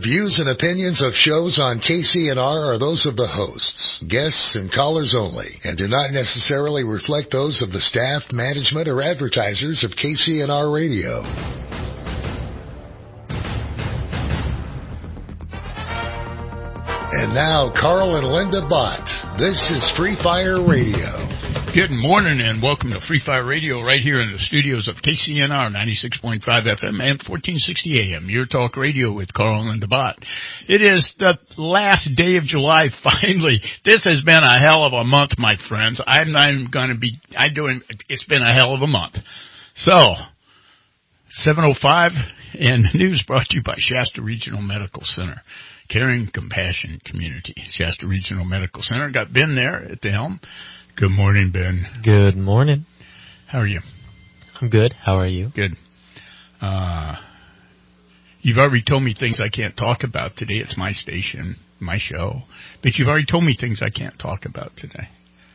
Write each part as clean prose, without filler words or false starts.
Views and opinions of shows on KCNR are those of the hosts, guests, and callers only, and do not necessarily reflect those of the staff, management, or advertisers of KCNR Radio. And now, Carl and Linda Bott. This is Free Fire Radio. Good morning and welcome to Free Fire Radio right here in the studios of KCNR 96.5 FM and 1460 AM. Your talk radio with Carl and Linda Bott. It is the last day of July, finally. This has been a hell of a month, my friends. It's been a hell of a month. So, 7:05 and the news brought to you by Shasta Regional Medical Center. Caring, compassion, community. Shasta Regional Medical Center. Got Ben there at the helm. Good morning, Ben. Good morning. How are you? I'm good. How are you? Good. You've already told me things I can't talk about today. It's my station, my show. But you've already told me things I can't talk about today.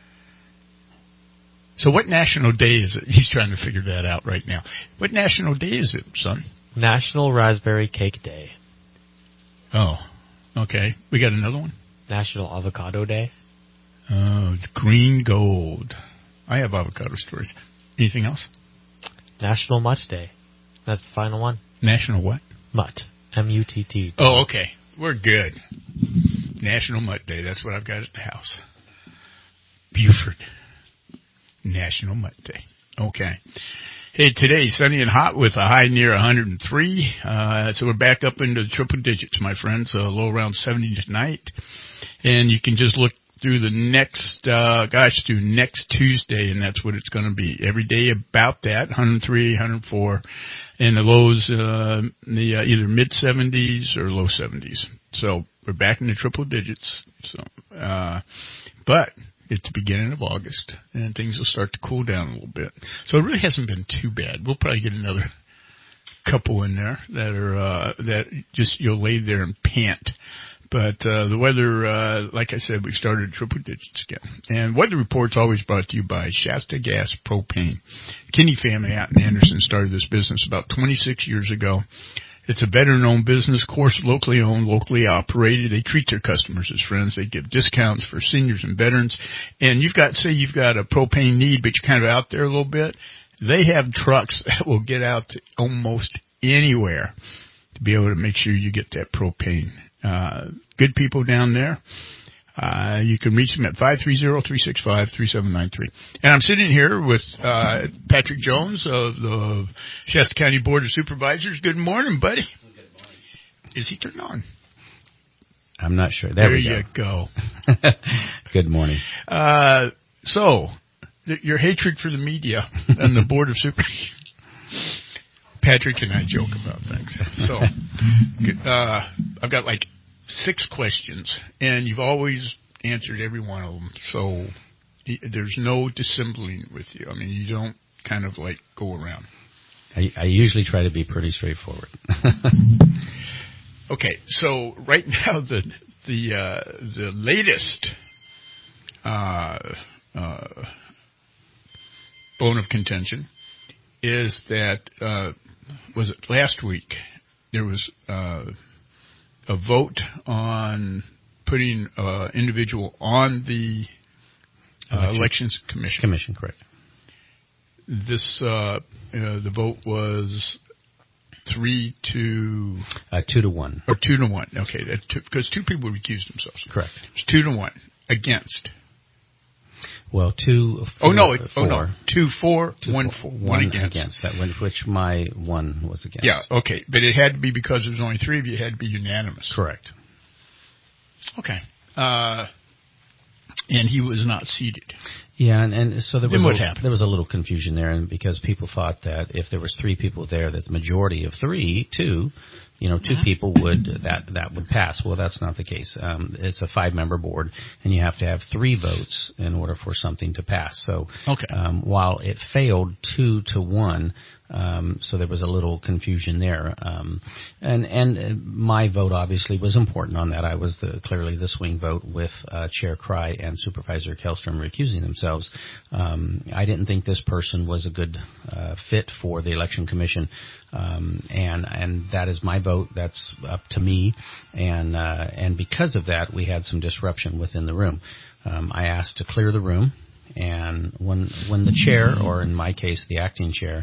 So what national day is it? He's trying to figure that out right now. What national day is it, son? National Raspberry Cake Day. Oh, okay. We got another one? National Avocado Day. Oh, it's green gold. I have avocado stories. Anything else? National Mutt Day. That's the final one. National what? Mutt. M-U-T-T. Oh, okay. We're good. National Mutt Day. That's what I've got at the house. Buford. National Mutt Day. Okay. Hey, today, sunny and hot with a high near 103. So we're back up into the triple digits, my friends. A low around 70 tonight. And you can just look through the next, through next Tuesday, and that's what it's going to be. Every day about that, 103, 104, and the lows, either mid-70s or low 70s. So we're back in the triple digits. So, but it's the beginning of August, and things will start to cool down a little bit. So it really hasn't been too bad. We'll probably get another couple in there that are, that just you'll lay there and pant. But the weather, like I said, we started triple digits again. And weather report's always brought to you by Shasta Gas Propane. Kinney family out in Anderson started this business about 26 years ago. It's a veteran-owned business, of course, locally owned, locally operated. They treat their customers as friends. They give discounts for seniors and veterans. And you've got a propane need, but you're kind of out there a little bit. They have trucks that will get out to almost anywhere to be able to make sure you get that propane. Good people down there. You can reach them at 530-365-3793. And I'm sitting here with Patrick Jones of the Shasta County Board of Supervisors. Good morning, buddy. Good morning. Is he turned on? I'm not sure. There you go. Good morning. So, your hatred for the media and the Board of Supervisors. Patrick and I joke about things. So, I've got like 6 questions, and you've always answered every one of them. So, there's no dissembling with you. I mean, you don't kind of like go around. I usually try to be pretty straightforward. Okay, so right now the latest bone of contention is that was it last week there was a vote on putting individual on the Elections Commission. Commission, correct. This the vote was 3 to 2 to 1 or 2 to 1. Okay, because 2 people recused themselves. Correct. It's 2 to 1 against. Well, 2. 4, 2 for 1 for 1 against. That one, which my 1 was against. Yeah. Okay, but it had to be because there was only 3 of you. It had to be unanimous. Correct. Okay. And he was not seated. Yeah, and so there was a little confusion there, and because people thought that if there was 3 people there, that the majority of 2 people that would pass. Well, that's not the case. It's a 5-member board, and you have to have 3 votes in order for something to pass. So, while it failed 2 to 1, so there was a little confusion there. And my vote obviously was important on that. I was clearly the swing vote with Chair Cry and Supervisor Kellstrom recusing themselves. I didn't think this person was a good fit for the Election Commission. And that is my vote. That's up to me. And because of that, we had some disruption within the room. I asked to clear the room. And when the chair, or in my case, the acting chair,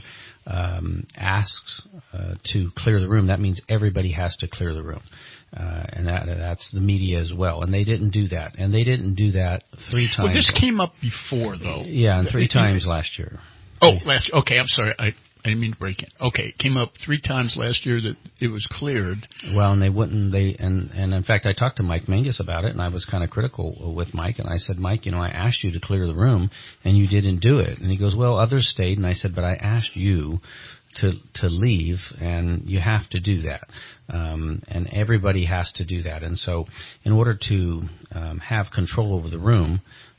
asks to clear the room, that means everybody has to clear the room. And that's the media as well. And they didn't do that. And they didn't do that 3 times. Well, this came up before, though. Yeah, and 3 times last year. Oh, okay, I'm sorry. I didn't mean to break in. Okay, it came up 3 times last year that it was cleared. Well, and and in fact, I talked to Mike Mingus about it, and I was kind of critical with Mike, and I said, Mike, I asked you to clear the room, and you didn't do it. And he goes, well, others stayed, and I said, but I asked you to leave, and you have to do that. And everybody has to do that. And so in order to have control over the room,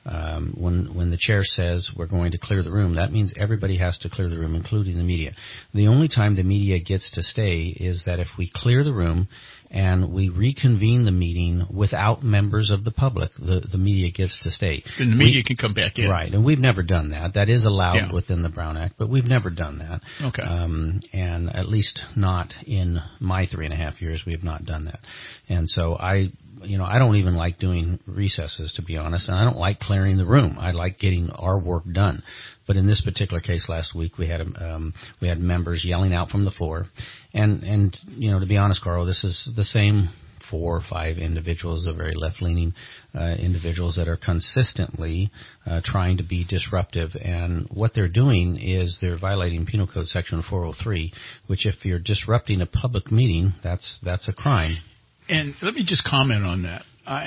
when the chair says we're going to clear the room, that means everybody has to clear the room, including the media. The only time the media gets to stay is that if we clear the room and we reconvene the meeting without members of the public, the media gets to stay. And the media can come back in. Right, and we've never done that. That is allowed within the Brown Act, but we've never done that. Okay. And at least not in my 3.5 years, we have not done that. And so I don't even like doing recesses, to be honest, and I don't like clearing the room. I like getting our work done. But in this particular case last week, we had members yelling out from the floor, and to be honest, Carl, this is the same 4 or 5 individuals, the very left-leaning individuals that are consistently trying to be disruptive. And what they're doing is they're violating Penal Code Section 403, which if you're disrupting a public meeting, that's a crime. And let me just comment on that.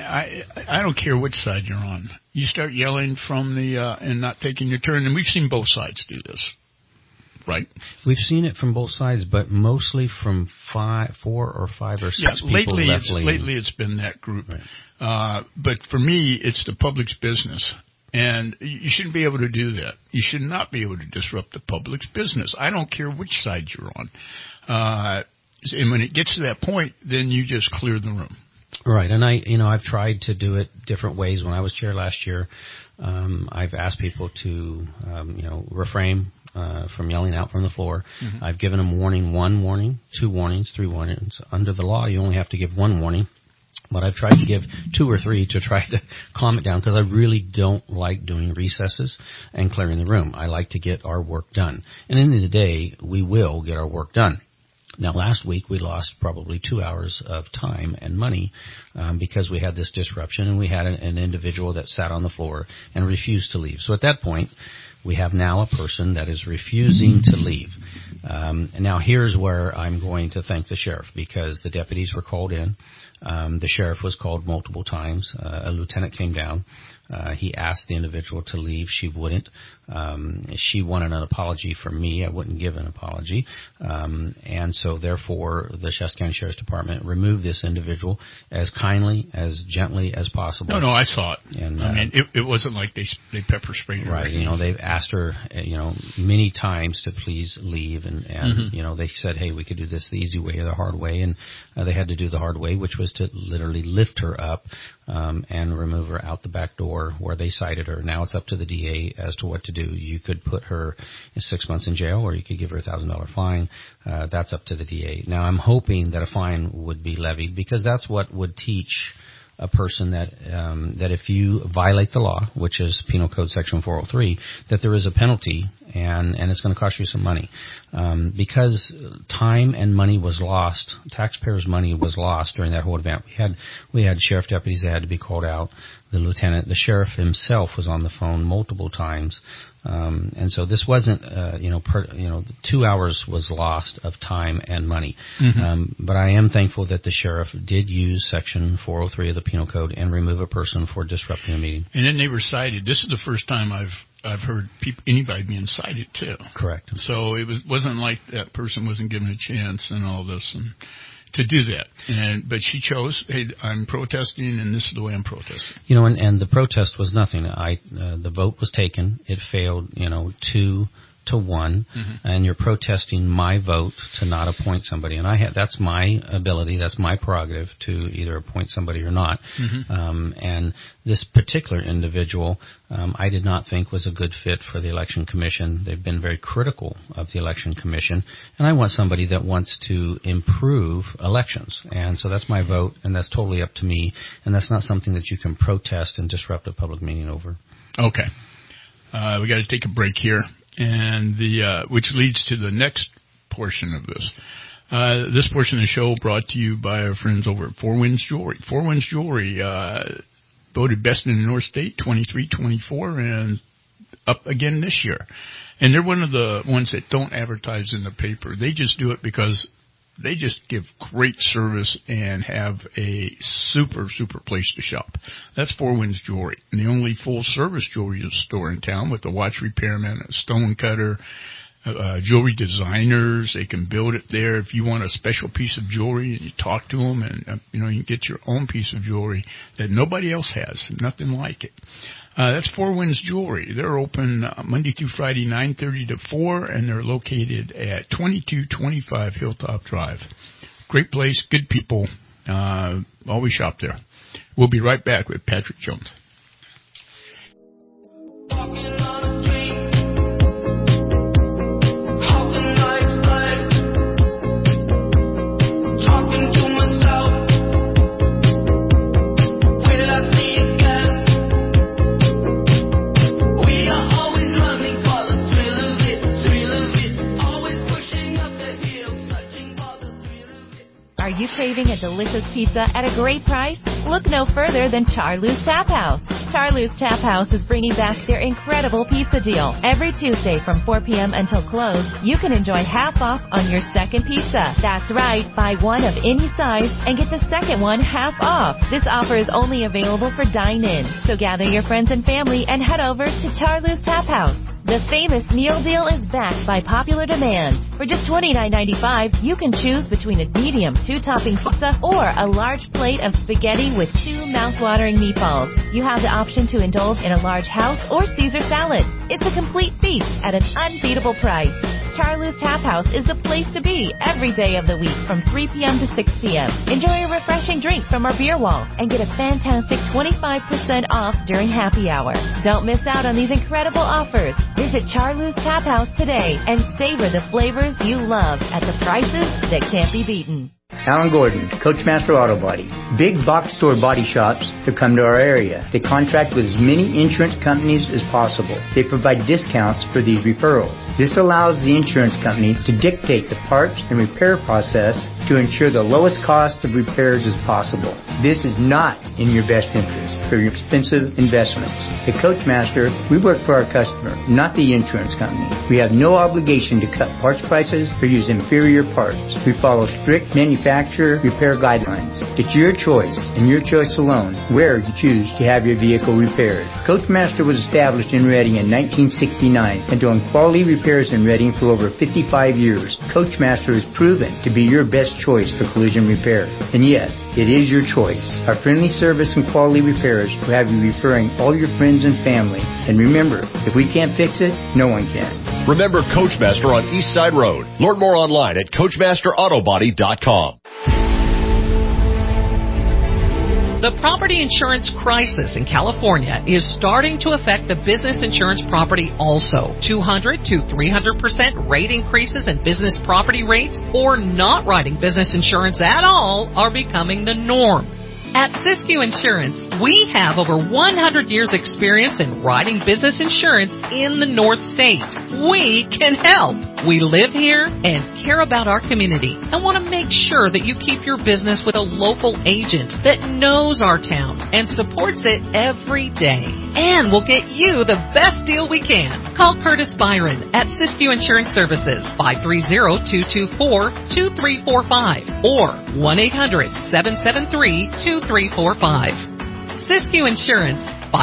I don't care which side you're on. You start yelling from and not taking your turn, and we've seen both sides do this, right? We've seen it from both sides, but mostly from 4 or 5 or 6 people left-leaning. Lately it's been that group. Right. But for me, it's the public's business. And you shouldn't be able to do that. You should not be able to disrupt the public's business. I don't care which side you're on. And when it gets to that point, then you just clear the room. Right, and I've tried to do it different ways. When I was chair last year, I've asked people to, refrain from yelling out from the floor. Mm-hmm. I've given them 1 warning, 2 warnings, 3 warnings. Under the law, you only have to give 1 warning. But I've tried to give 2 or 3 to try to calm it down, because I really don't like doing recesses and clearing the room. I like to get our work done. And at the end of the day, we will get our work done. Now, last week we lost probably 2 hours of time and money because we had this disruption, and we had an individual that sat on the floor and refused to leave. So at that point, we have now a person that is refusing to leave. And now here's where I'm going to thank the sheriff, because the deputies were called in. The sheriff was called multiple times. A lieutenant came down. He asked the individual to leave. She wouldn't. She wanted an apology from me. I wouldn't give an apology. And so therefore the Shasta County Sheriff's Department removed this individual as kindly, as gently as possible. No, I saw it. And I mean, it wasn't like they pepper sprayed her. Right. They've asked her, many times to please leave. And mm-hmm. They said, hey, we could do this the easy way or the hard way. And they had to do the hard way, which was to literally lift her up and remove her out the back door where they cited her. Now it's up to the DA as to what to do. You could put her in 6 months in jail, or you could give her a $1,000 fine. That's up to the DA. Now I'm hoping that a fine would be levied, because that's what would teach a person that if you violate the law, which is Penal Code Section 403, that there is a penalty, and it's going to cost you some money. Because time and money was lost, taxpayers' money was lost during that whole event. We had sheriff deputies that had to be called out. The lieutenant, the sheriff himself was on the phone multiple times. And so this wasn't, 2 hours was lost of time and money. Mm-hmm. But I am thankful that the sheriff did use Section 403 of the Penal Code and remove a person for disrupting a meeting. And then they were cited. This is the first time I've heard anybody being cited too. Correct. So it wasn't like that person wasn't given a chance and all this and to do that. But she chose, hey, I'm protesting, and this is the way I'm protesting. And the protest was nothing. The vote was taken. It failed, 2 to 1, and you're protesting my vote to not appoint somebody. And that's my ability, that's my prerogative to either appoint somebody or not. And this particular individual, I did not think was a good fit for the Election Commission. They've been very critical of the Election Commission, and I want somebody that wants to improve elections. And so that's my vote, and that's totally up to me, and that's not something that you can protest and disrupt a public meeting over. Okay. We got to take a break here, and which leads to the next portion of this. This portion of the show brought to you by our friends over at Four Winds Jewelry. Four Winds Jewelry voted best in the North State 23-24 and up again this year. And they're one of the ones that don't advertise in the paper. They just do it because they just give great service and have a super, super place to shop. That's Four Winds Jewelry, and the only full-service jewelry store in town with a watch repairman, a stone cutter, jewelry designers. They can build it there. If you want a special piece of jewelry, and you talk to them, and you can get your own piece of jewelry that nobody else has, nothing like it. That's Four Winds Jewelry. They're open Monday through Friday, 9:30 to 4, and they're located at 2225 Hilltop Drive. Great place, good people. Always shop there. We'll be right back with Patrick Jones. Are you craving a delicious pizza at a great price? Look no further than Charlie's Tap House. Charlie's Tap House is bringing back their incredible pizza deal. Every Tuesday from 4 p.m. until close, you can enjoy half off on your second pizza. That's right, buy one of any size and get the second one half off. This offer is only available for dine-in, so gather your friends and family and head over to Charlie's Tap House. The famous meal deal is backed by popular demand. For just $29.95, you can choose between a medium 2-topping pizza or a large plate of spaghetti with 2 mouth-watering meatballs. You have the option to indulge in a large house or Caesar salad. It's a complete feast at an unbeatable price. Charlie's Tap House is the place to be every day of the week from 3 p.m. to 6 p.m. Enjoy a refreshing drink from our beer wall and get a fantastic 25% off during happy hour. Don't miss out on these incredible offers. Visit Charlie's Tap House today and savor the flavors you love at the prices that can't be beaten. Alan Gordon, Coachmaster Auto Body. Big box store body shops to come to our area. They contract with as many insurance companies as possible. They provide discounts for these referrals. This allows the insurance company to dictate the parts and repair process to ensure the lowest cost of repairs as possible. This is not in your best interest for your expensive investments. At Coachmaster, we work for our customer, not the insurance company. We have no obligation to cut parts prices or use inferior parts. We follow strict manufacturer repair guidelines. It's your choice, and your choice alone, where you choose to have your vehicle repaired. Coachmaster was established in Reading in 1969 and doing quality repairs in Reading for over 55 years. Coachmaster is proven to be your best choice for collision repair. And yes, it is your choice. Our friendly service and quality repairs will have you referring all your friends and family. And remember, if we can't fix it, no one can. Remember Coachmaster on East Side Road. Learn more online at CoachmasterAutobody.com. The property insurance crisis in California is starting to affect the business insurance property also. 200 to 300% rate increases in business property rates or not writing business insurance at all are becoming the norm. At Siskiyou Insurance, we have over 100 years experience in writing business insurance in the North State. We can help. We live here and care about our community and want to make sure that you keep your business with a local agent that knows our town and supports it every day. And we'll get you the best deal we can. Call Curtis Byron at Siskiyou Insurance Services, 530-224-2345 or 1-800-773-2345. Siskiyou Insurance,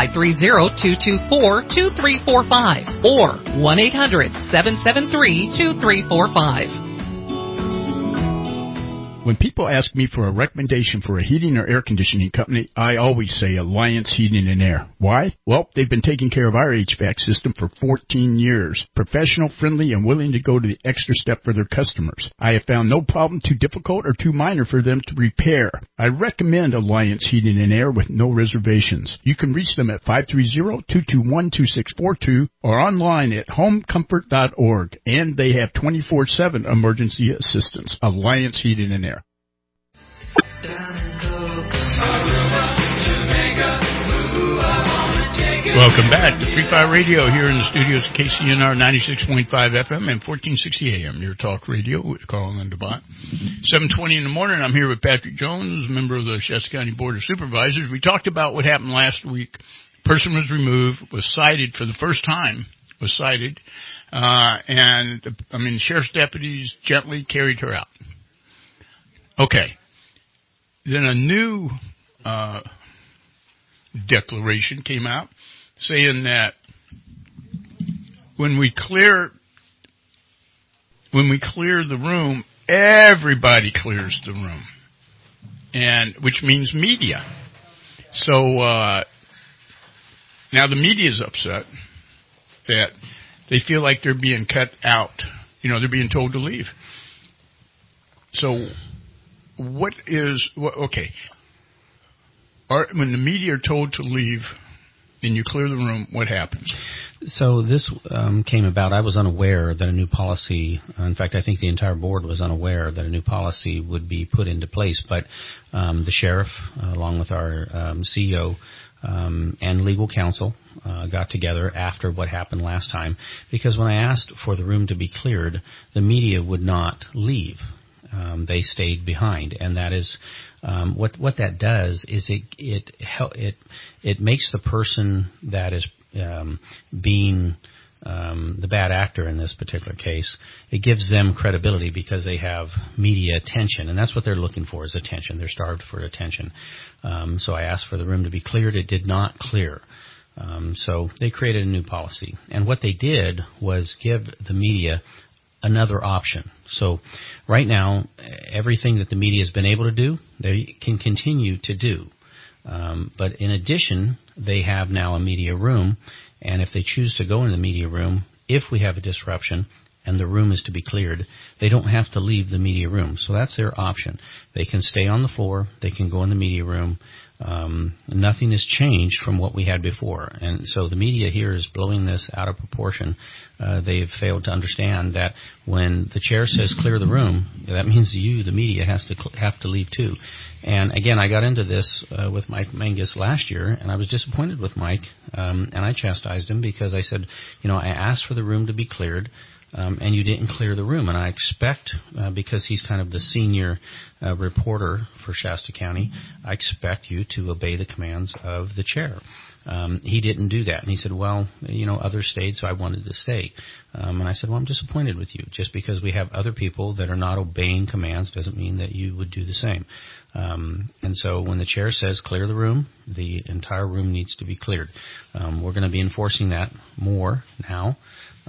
530-224-2345 or 1-800-773-2345. When people ask me for a recommendation for a heating or air conditioning company, I always say Alliance Heating and Air. Why? Well, they've been taking care of our HVAC system for 14 years. Professional, friendly, and willing to go to the extra step for their customers. I have found no problem too difficult or too minor for them to repair. I recommend Alliance Heating and Air with no reservations. You can reach them at 530-221-2642 or online at homecomfort.org. And they have 24/7 emergency assistance. Alliance Heating and Air. Welcome back to Free Fire Radio here in the studios of KCNR 96.5 FM and 1460 AM. Your talk radio with Carl and DeBot. 7:20 in the morning. I'm here with Patrick Jones, member of the Shasta County Board of Supervisors. We talked about what happened last week. Person was removed, was cited for the first time, and sheriff's deputies gently carried her out. Okay. Then a new declaration came out saying that when we clear the room, everybody clears the room, and which means media. So now the media is upset that they feel like they're being cut out. They're being told to leave. So okay. When the media are told to leave and you clear the room, what happens? So this came about. I was unaware that a new policy, in fact, I think the entire board was unaware that a new policy would be put into place. But the sheriff, along with our CEO and legal counsel, got together after what happened last time. Because when I asked for the room to be cleared, the media would not leave. They stayed behind, and that is what that does is it makes the person that is being the bad actor in this particular case, it gives them credibility because they have media attention, and that's what they're looking for is attention. They're starved for attention. So I asked for the room to be cleared. It did not clear. So they created a new policy, and what they did was give the media another option. So right now, everything that the media has been able to do, they can continue to do. But in addition, they have now a media room, and if they choose to go in the media room, if we have a disruption and the room is to be cleared, they don't have to leave the media room. So that's their option. They can stay on the floor. They can go in the media room. Nothing has changed from what we had before. And so the media here is blowing this out of proportion. They've failed to understand that when the chair says clear the room, that means you, the media, have to leave too. And again, I got into this with Mike Mangus last year, and I was disappointed with Mike, and I chastised him because I said, I asked for the room to be cleared. And you didn't clear the room. And I expect, because he's kind of the senior reporter for Shasta County, I expect you to obey the commands of the chair. He didn't do that. And he said, well, others stayed, so I wanted to stay. And I said, well, I'm disappointed with you. Just because we have other people that are not obeying commands doesn't mean that you would do the same. And so when the chair says clear the room, the entire room needs to be cleared. We're going to be enforcing that more now.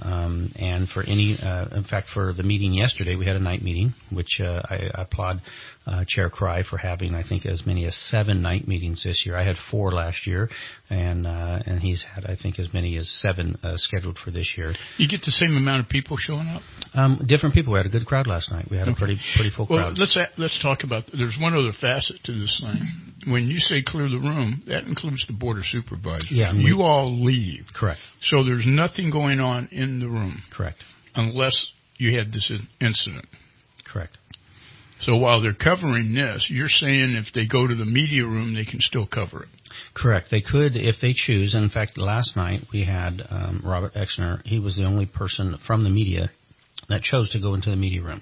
And for in fact, for the meeting yesterday, we had a night meeting, which I applaud Chair Cry for having, I think, as many as 7 night meetings this year. I had 4 last year, and he's had, I think, as many as 7 scheduled for this year. You get the same amount of people showing up? Different people. We had a good crowd last night. We had a pretty full crowd. Well, let's talk about. There's one other facet to this thing. When you say clear the room, that includes the Board of Supervisors. Yeah, you all leave. Correct. So there's nothing going on in the room. Correct. Unless you had this incident. Correct. So while they're covering this, you're saying if they go to the media room, they can still cover it. Correct. They could if they choose. In fact, last night we had Robert Exner. He was the only person from the media that chose to go into the media room.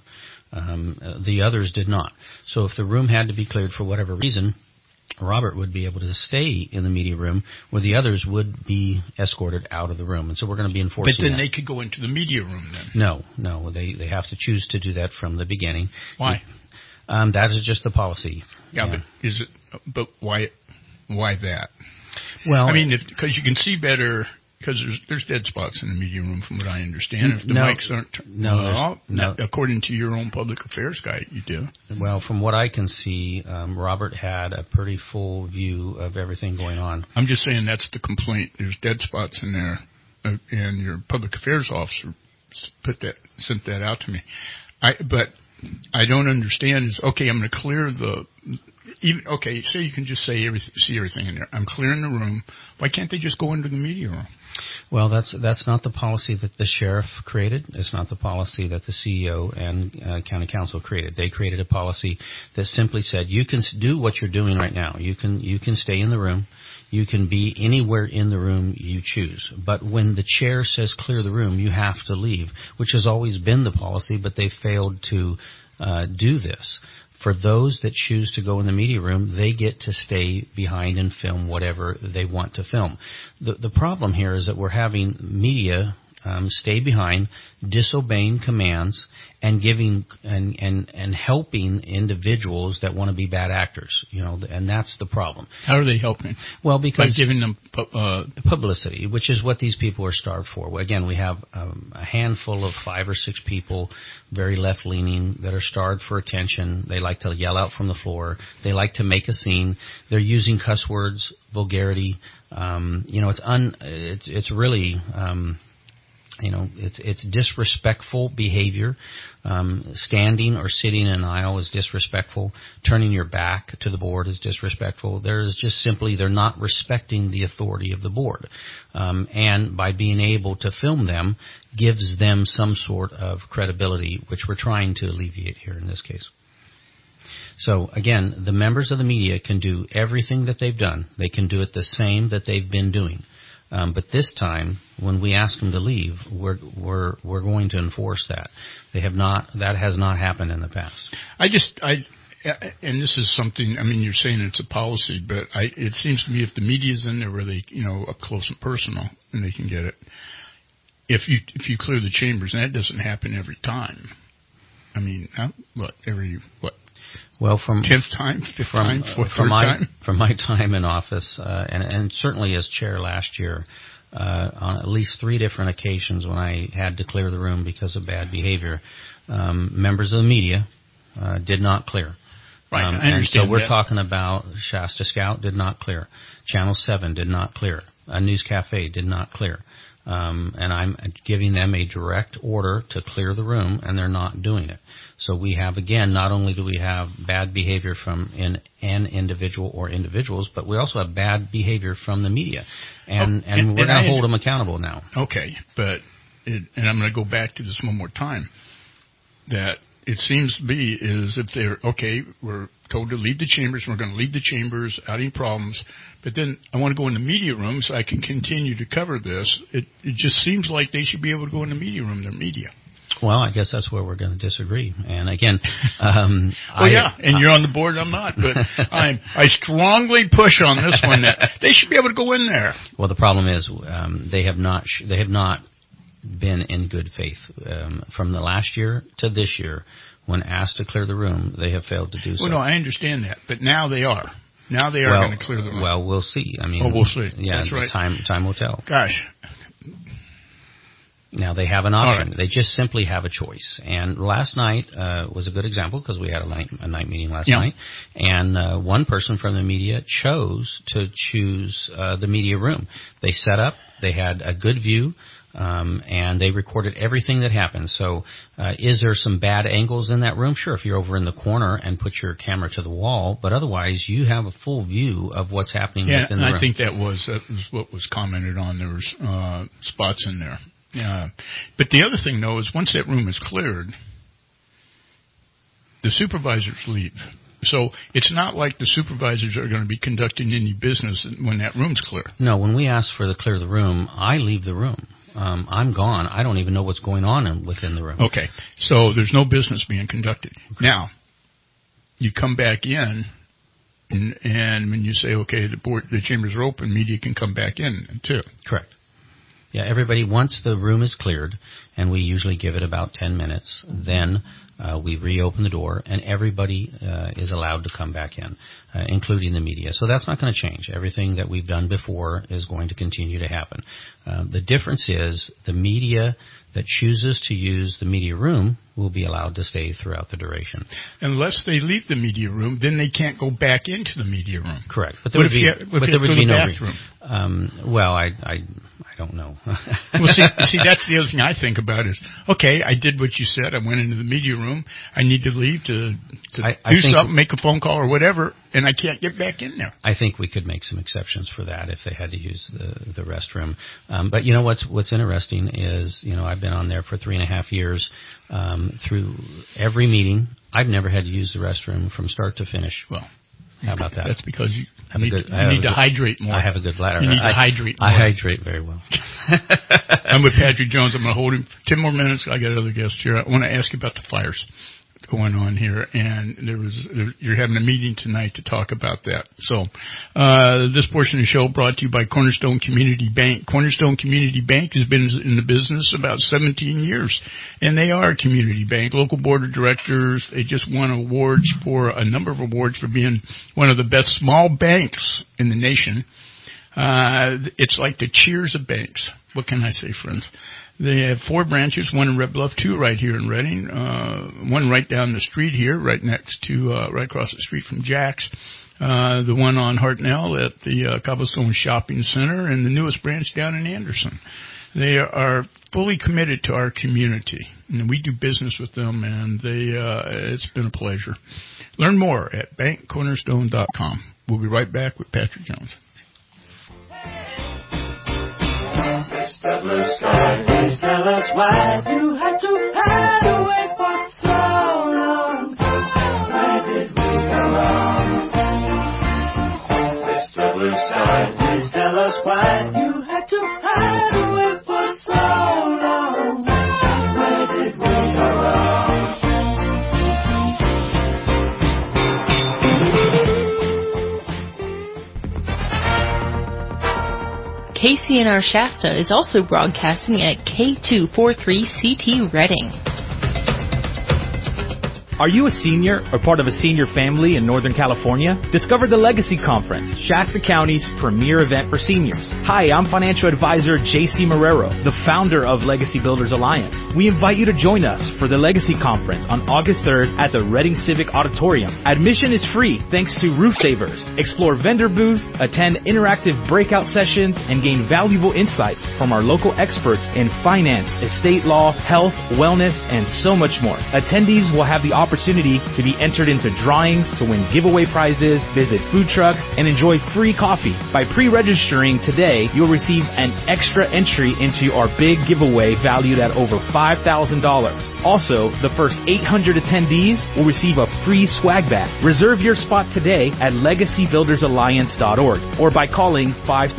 The others did not. So if the room had to be cleared for whatever reason, Robert would be able to stay in the media room where the others would be escorted out of the room. And so we're going to be enforcing that. But then they could go into the media room then? No. They have to choose to do that from the beginning. Why? That is just the policy. Yeah. But why that? Well, I mean, because you can see better, because there's dead spots in the media room, from what I understand. If the mics aren't according to your own public affairs guy, you do. Well, from what I can see, Robert had a pretty full view of everything going on. I'm just saying that's the complaint. There's dead spots in there, and your public affairs officer sent that out to me. But I don't understand is, okay, I'm going to clear say you can just see everything in there. I'm clearing the room. Why can't they just go into the media room? Well, that's not the policy that the sheriff created. It's not the policy that the CEO and county council created. They created a policy that simply said you can do what you're doing right now. You can stay in the room. You can be anywhere in the room you choose. But when the chair says clear the room, you have to leave, which has always been the policy, but they failed to do this. For those that choose to go in the media room, they get to stay behind and film whatever they want to film. The problem here is that we're having media stay behind, disobeying commands, and giving and helping individuals that want to be bad actors. And that's the problem. How are they helping? Well, because by giving them publicity, which is what these people are starved for. Again, we have a handful of 5 or 6 people, very left-leaning, that are starved for attention. They like to yell out from the floor. They like to make a scene. They're using cuss words, vulgarity. It's really. It's disrespectful behavior. Standing or sitting in an aisle is disrespectful. Turning your back to the board is disrespectful. They're not respecting the authority of the board. And by being able to film them gives them some sort of credibility, which we're trying to alleviate here in this case. So, again, the members of the media can do everything that they've done. They can do it the same that they've been doing. But this time, when we ask them to leave, we're going to enforce that. That has not happened in the past. And this is something. I mean, you're saying it's a policy, but it seems to me if the media's in there really, up close and personal, and they can get it. If you clear the chambers, and that doesn't happen every time. I mean, Well, from 10th time, 5th time, 4th time? From my time in office, and certainly as chair last year, on at least 3 different occasions when I had to clear the room because of bad behavior, members of the media did not clear. Right, I understand. And so we're talking about Shasta Scout did not clear, Channel 7 did not clear, a News Cafe did not clear. And I'm giving them a direct order to clear the room, and they're not doing it. So we have, again, not only do we have bad behavior from an individual or individuals, but we also have bad behavior from the media. And we're going to hold them accountable now. Okay, and I'm going to go back to this one more time, that it seems to be is if they're, okay, we're told to leave the chambers, we're going to leave the chambers, out any problems, but then I want to go in the media room so I can continue to cover this. It just seems like they should be able to go in the media room, they're media. Well, I guess that's where we're going to disagree. And again, and you're on the board, I'm not, but I strongly push on this one that they should be able to go in there. Well, the problem is they have not been in good faith from the last year to this year. When asked to clear the room, they have failed to do so. Well, no, I understand that, but now they are. Now they are going to clear the room. Well, we'll see. I mean, we'll see. Yeah, that's right. Time will tell. Gosh. Now they have an option. Right. They just simply have a choice. And last night was a good example because we had a night meeting last night, and one person from the media chose to choose the media room. They set up. They had a good view. And they recorded everything that happened. So is there some bad angles in that room? Sure, if you're over in the corner and put your camera to the wall, but otherwise you have a full view of what's happening within the room. I think that was what was commented on. There was spots in there. Yeah. But the other thing, though, is once that room is cleared, the supervisors leave. So it's not like the supervisors are going to be conducting any business when that room's clear. No, when we ask for the clear the room, I leave the room. I'm gone. I don't even know what's going on within the room. Okay. So there's no business being conducted. Okay. Now, you come back in, and when you say, okay, the chambers are open, media can come back in, too. Correct. Yeah, everybody, once the room is cleared, and we usually give it about 10 minutes, then we reopen the door, and everybody is allowed to come back in, including the media. So that's not going to change. Everything that we've done before is going to continue to happen. The difference is the media that chooses to use the media room will be allowed to stay throughout the duration. Unless they leave the media room, then they can't go back into the media room. Correct. But there would be no bathroom. Well, I don't know. Well, see, that's the other thing I think about is, okay, I did what you said. I went into the media room. I need to leave to do something, make a phone call or whatever, and I can't get back in there. I think we could make some exceptions for that if they had to use the restroom. But you know what's interesting is, I've been on there for 3.5 years. Through every meeting, I've never had to use the restroom from start to finish. Well, how about that? That's because you need to hydrate more. I have a good bladder. You need to hydrate more. I hydrate very well. I'm with Patrick Jones. I'm going to hold him 10 more minutes. I got other guests here. I want to ask you about the fires going on here, and you're having a meeting tonight to talk about that. So this portion of the show brought to you by Cornerstone Community Bank. Cornerstone Community Bank has been in the business about 17 years, and they are a community bank. Local board of directors, they just won a number of awards for being one of the best small banks in the nation. It's like the Cheers of banks. What can I say, friends? They have 4 branches, one in Red Bluff, 2 right here in Redding, one right down the street here, right across the street from Jack's, the one on Hartnell at the Cobblestone Shopping Center, and the newest branch down in Anderson. They are fully committed to our community, and we do business with them, and it's been a pleasure. Learn more at bankcornerstone.com. We'll be right back with Patrick Jones. Mr. Blue Sky, please tell us why you had to hide away for so long. Where did we go wrong? Mr. Blue Sky, please tell us why you had to hide away for so long. Where did we go wrong? KCNR Shasta is also broadcasting at K243CT Redding. Are you a senior or part of a senior family in Northern California? Discover the Legacy Conference, Shasta County's premier event for seniors. Hi, I'm financial advisor J.C. Marrero, the founder of Legacy Builders Alliance. We invite you to join us for the Legacy Conference on August 3rd at the Redding Civic Auditorium. Admission is free thanks to Roof Savers. Explore vendor booths, attend interactive breakout sessions, and gain valuable insights from our local experts in finance, estate law, health, wellness, and so much more. Attendees will have the opportunity to be entered into drawings to win giveaway prizes, visit food trucks, and enjoy free coffee. By pre-registering today, you'll receive an extra entry into our big giveaway valued at over $5,000. Also, the first 800 attendees will receive a free swag bag. Reserve your spot today at legacybuildersalliance.org or by calling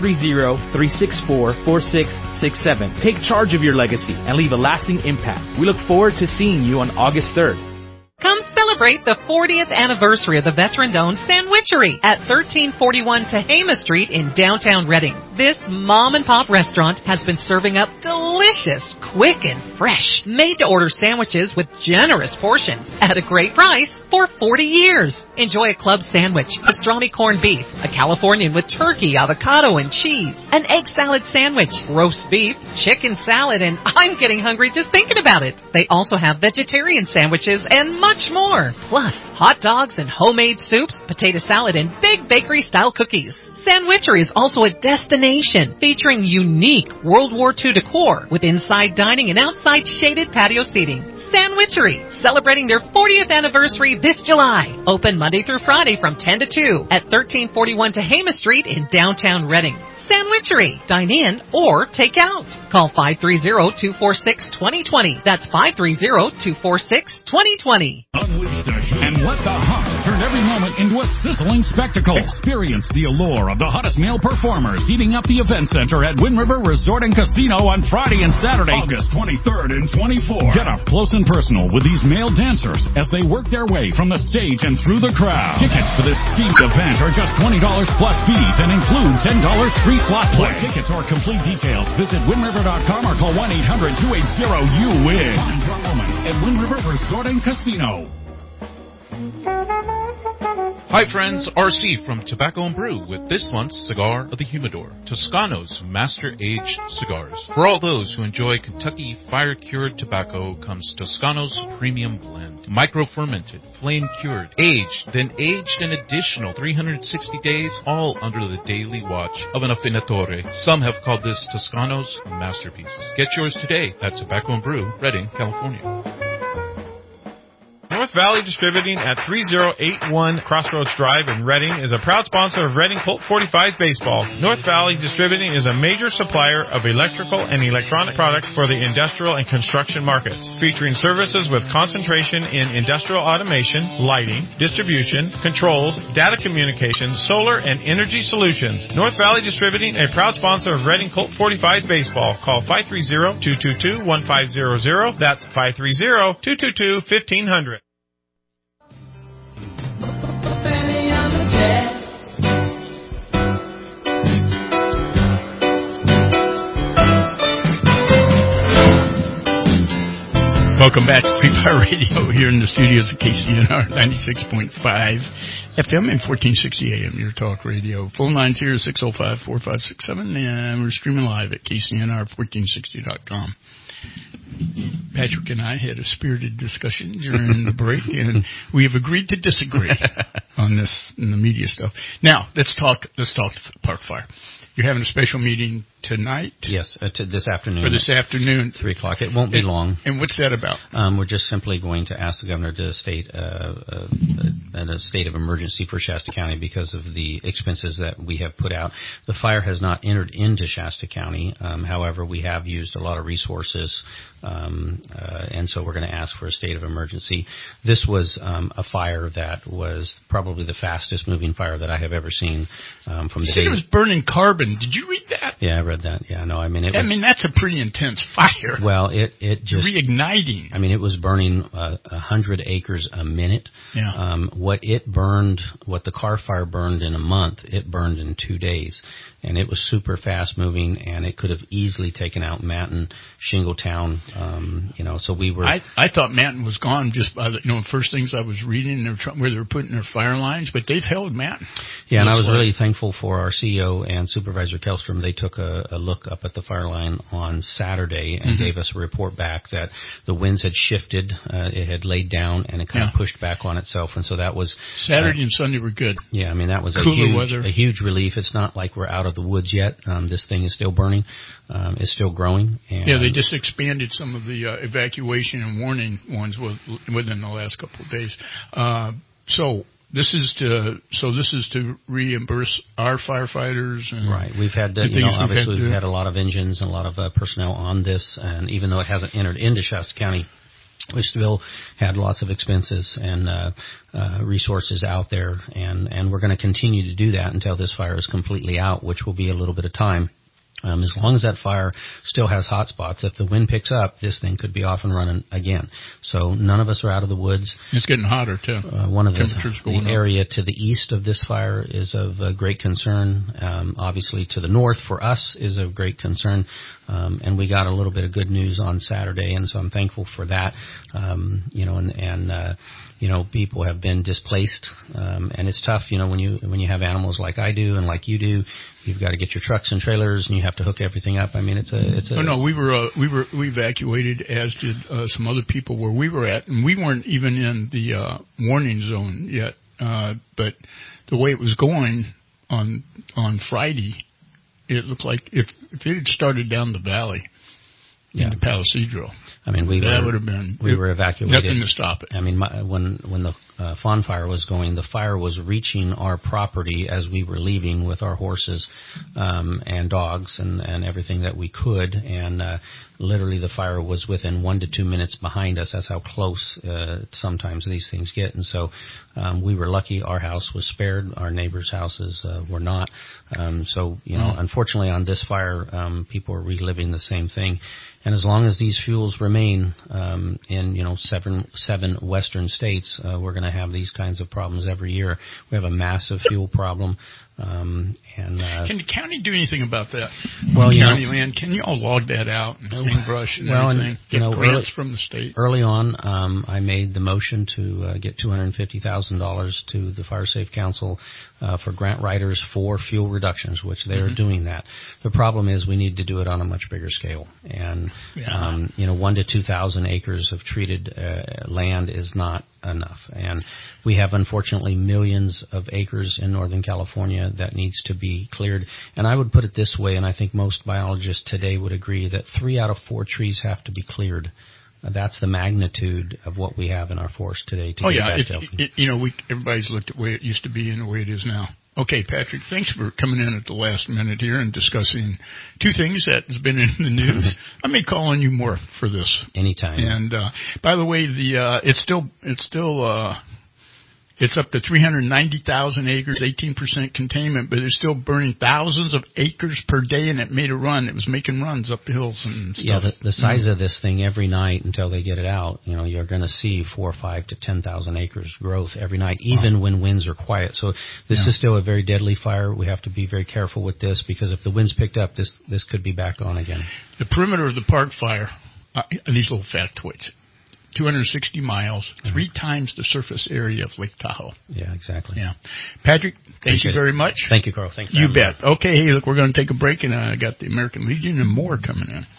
530-364-4667. Take charge of your legacy and leave a lasting impact. We look forward to seeing you on August 3rd. Come celebrate the 40th anniversary of the veteran-owned Sandwichery at 1341 Tehama Street in downtown Redding. This mom-and-pop restaurant has been serving up delicious, quick, and fresh, made-to-order sandwiches with generous portions at a great price for 40 years. Enjoy a club sandwich, pastrami corned beef, a Californian with turkey, avocado, and cheese, an egg salad sandwich, roast beef, chicken salad, and I'm getting hungry just thinking about it. They also have vegetarian sandwiches and much more. Plus, hot dogs and homemade soups, potato salad, and big bakery-style cookies. Sandwichery is also a destination featuring unique World War II decor with inside dining and outside shaded patio seating. Sandwichery, celebrating their 40th anniversary this July. Open Monday through Friday from 10 to 2 at 1341 Tehama Street in downtown Redding. Sandwichery, dine in or take out. Call 530-246-2020. That's 530-246-2020. And let the heart turn turned every moment into a sizzling spectacle. Experience the allure of the hottest male performers heating up the event center at Wind River Resort and Casino on Friday and Saturday, August 23rd and 24th. Get up close and personal with these male dancers as they work their way from the stage and through the crowd. Tickets for this themed event are just $20 plus fees and include $10 free slot play. For tickets or complete details, visit windriver.com or call 1-800-280-YOU-WIN. Find your moment at Wind River Resort and Casino. Hi friends, RC from Tobacco and Brew with this month's Cigar of the Humidor, Toscano's Master Aged Cigars. For all those who enjoy Kentucky fire-cured tobacco comes Toscano's Premium Blend. Micro-fermented, flame-cured, aged, then aged an additional 360 days, all under the daily watch of an affinatore. Some have called this Toscano's masterpiece. Get yours today at Tobacco and Brew, Redding, California. North Valley Distributing at 3081 Crossroads Drive in Redding is a proud sponsor of Redding Colt 45 Baseball. North Valley Distributing is a major supplier of electrical and electronic products for the industrial and construction markets, featuring services with concentration in industrial automation, lighting, distribution, controls, data communications, solar, and energy solutions. North Valley Distributing, a proud sponsor of Redding Colt 45 Baseball. Call 530-222-1500. That's 530-222-1500. Welcome back to Free Fire Radio here in the studios of KCNR 96.5 FM and 1460 AM, your talk radio. Phone lines here 605-4567, and we're streaming live at KCNR1460.com. Patrick and I had a spirited discussion during the break, and we have agreed to disagree on this and the media stuff. Now, let's talk Park Fire. You're having a special meeting tonight? Yes, this afternoon. For this afternoon. 3 o'clock. It won't be long. And what's that about? We're just simply going to ask the governor to state a state of emergency for Shasta County because of the expenses that we have put out. The fire has not entered into Shasta County. However, we have used a lot of resources, and so we're going to ask for a state of emergency. This was a fire that was probably the fastest moving fire that I have ever seen. From the day it was burning carbon. Did you read that? Yeah, I read that. Yeah, no, I mean that's a pretty intense fire. Well, it just reigniting. I mean, it was burning 100 acres a minute. Yeah. What the Carr fire burned in a month, it burned in 2 days. And it was super fast moving, and it could have easily taken out Manton, Shingletown. So we were. I thought Manton was gone just by the first things I was reading where they were putting their fire lines, but they've held Manton. Yeah, and I was really thankful for our CEO and Supervisor Kellstrom. They took a look up at the fire line on Saturday and gave us a report back that the winds had shifted, it had laid down, and it kind of pushed back on itself. And so that was Saturday and Sunday were good. Yeah, I mean that was a huge relief. It's not like we're out of the woods yet. This thing is still burning. It's still growing. And they just expanded some of the evacuation and warning ones within the last couple of days. So this is to reimburse our firefighters. And right. We've had obviously we've had a lot of engines and a lot of personnel on this, and even though it hasn't entered into Shasta County, we still had lots of expenses and resources out there, and we're going to continue to do that until this fire is completely out, which will be a little bit of time. As long as that fire still has hot spots, if the wind picks up, this thing could be off and running again. So none of us are out of the woods. It's getting hotter, too. One of the area to the east of this fire is of great concern. Obviously, to the north for us is of great concern. And we got a little bit of good news on Saturday, and so I'm thankful for that. People have been displaced, and it's tough, when you have animals like I do and like you do. You've got to get your trucks and trailers, and you have to hook everything up. I mean, it's a. Oh no, we evacuated, as did some other people where we were at, and we weren't even in the warning zone yet. But the way it was going on Friday, it looked like if it had started down the valley into Palo Cedro, I mean, we were evacuated. Nothing to stop it. I mean, when Fawn Fire was going, the fire was reaching our property as we were leaving with our horses and dogs and everything that we could, and literally the fire was within 1 to 2 minutes behind us. That's how close sometimes these things get. And so we were lucky our house was spared. Our neighbors' houses were not. So, unfortunately on this fire, people are reliving the same thing. And as long as these fuels remain in, 7 western states, we're going to have these kinds of problems every year. We have a massive fuel problem. Can the county do anything about that? Well, county land, can you all log that out and clean brush and everything? Get grants from the state. Early on, I made the motion to get $250,000 to the Fire Safe Council for grant writers for fuel reductions, which they are doing that. The problem is we need to do it on a much bigger scale, and 1 to 2,000 acres of treated land is not enough, and we have unfortunately millions of acres in Northern California that needs to be cleared. And I would put it this way, and I think most biologists today would agree, that 3 out of 4 trees have to be cleared. That's the magnitude of what we have in our forest today. Everybody's looked at the way it used to be and the way it is now. Okay, Patrick, thanks for coming in at the last minute here and discussing 2 things that has been in the news. I may call on you more for this. Anytime. And by the way, it's up to 390,000 acres, 18% containment, but it's still burning thousands of acres per day, and it made a run. It was making runs up the hills and stuff. Yeah, the size of this thing every night until they get it out, you're going to see 4, 5 to 10,000 acres growth every night, even when winds are quiet. So this is still a very deadly fire. We have to be very careful with this, because if the winds picked up, this could be back on again. The perimeter of the park fire, these little fat twits, 260 miles, 3 times the surface area of Lake Tahoe. Yeah, exactly. Yeah. Patrick, thank you very much. Thank you, Carl. Thanks for having me. You bet. Okay, hey, look, we're going to take a break, and I got the American Legion and more coming in.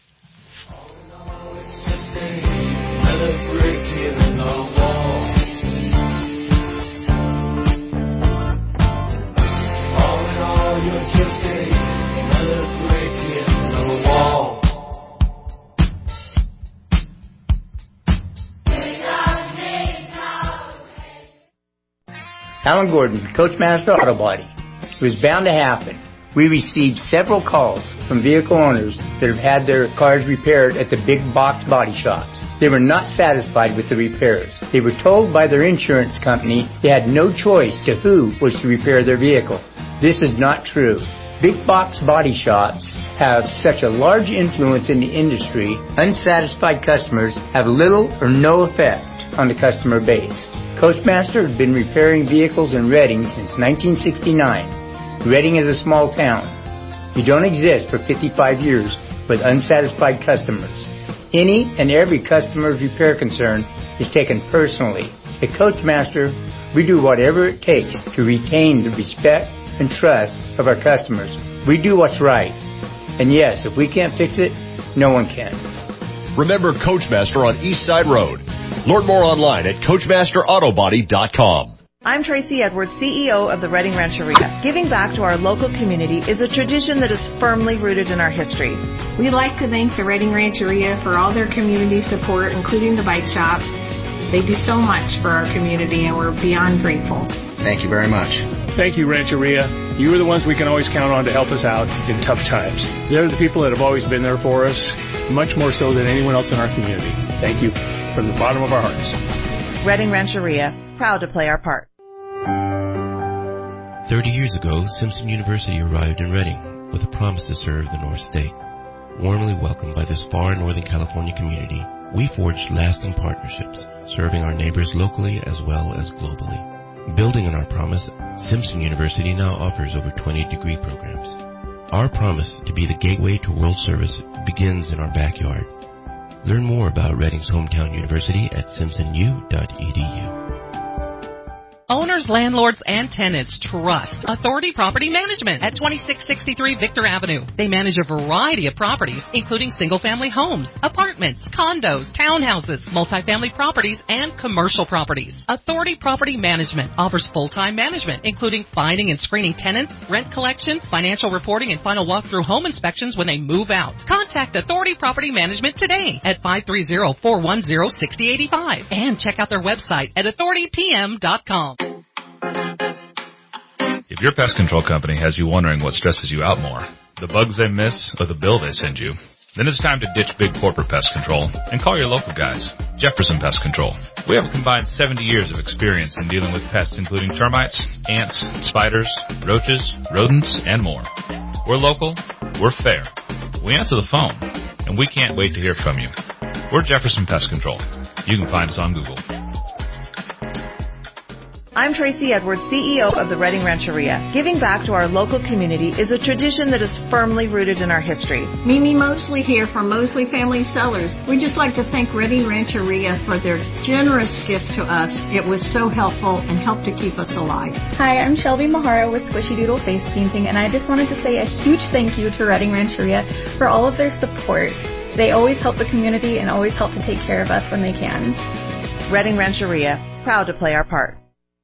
Alan Gordon, Coachmaster Auto Body. It was bound to happen. We received several calls from vehicle owners that have had their cars repaired at the big box body shops. They were not satisfied with the repairs. They were told by their insurance company they had no choice to who was to repair their vehicle. This is not true. Big box body shops have such a large influence in the industry, unsatisfied customers have little or no effect on the customer base. Coachmaster has been repairing vehicles in Redding since 1969. Redding is a small town. You don't exist for 55 years with unsatisfied customers. Any and every customer's repair concern is taken personally. At Coachmaster, we do whatever it takes to retain the respect and trust of our customers. We do what's right. And yes, if we can't fix it, no one can. Remember Coachmaster on East Side Road. Learn more online at CoachmasterAutoBody.com. I'm Tracy Edwards, CEO of the Redding Rancheria. Giving back to our local community is a tradition that is firmly rooted in our history. We'd like to thank the Redding Rancheria for all their community support, including the bike shop. They do so much for our community, and we're beyond grateful. Thank you very much. Thank you, Rancheria. You are the ones we can always count on to help us out in tough times. They're the people that have always been there for us, much more so than anyone else in our community. Thank you from the bottom of our hearts. Redding Rancheria, proud to play our part. 30 years ago, Simpson University arrived in Redding with a promise to serve the North State. Warmly welcomed by this far Northern California community, we forged lasting partnerships, serving our neighbors locally as well as globally. Building on our promise, Simpson University now offers over 20 degree programs. Our promise to be the gateway to world service begins in our backyard. Learn more about Redding's hometown university at simpsonu.edu. Owners, landlords, and tenants trust Authority Property Management at 2663 Victor Avenue. They manage a variety of properties, including single-family homes, apartments, condos, townhouses, multifamily properties, and commercial properties. Authority Property Management offers full-time management, including finding and screening tenants, rent collection, financial reporting, and final walkthrough home inspections when they move out. Contact Authority Property Management today at 530-410-6085 and check out their website at authoritypm.com. If your pest control company has you wondering what stresses you out more, the bugs they miss or the bill they send you, then it's time to ditch big corporate pest control and call your local guys, Jefferson Pest Control. We have a combined 70 years of experience in dealing with pests including termites, ants, spiders, roaches, rodents, and more. We're local, we're fair, we answer the phone, and we can't wait to hear from you. We're Jefferson Pest Control. You can find us on Google. I'm Tracy Edwards, CEO of the Redding Rancheria. Giving back to our local community is a tradition that is firmly rooted in our history. Mimi Mosley here from Mosley Family Cellars. We'd just like to thank Redding Rancheria for their generous gift to us. It was so helpful and helped to keep us alive. Hi, I'm Shelby Mahara with Squishy Doodle Face Painting, and I just wanted to say a huge thank you to Redding Rancheria for all of their support. They always help the community and always help to take care of us when they can. Redding Rancheria, proud to play our part.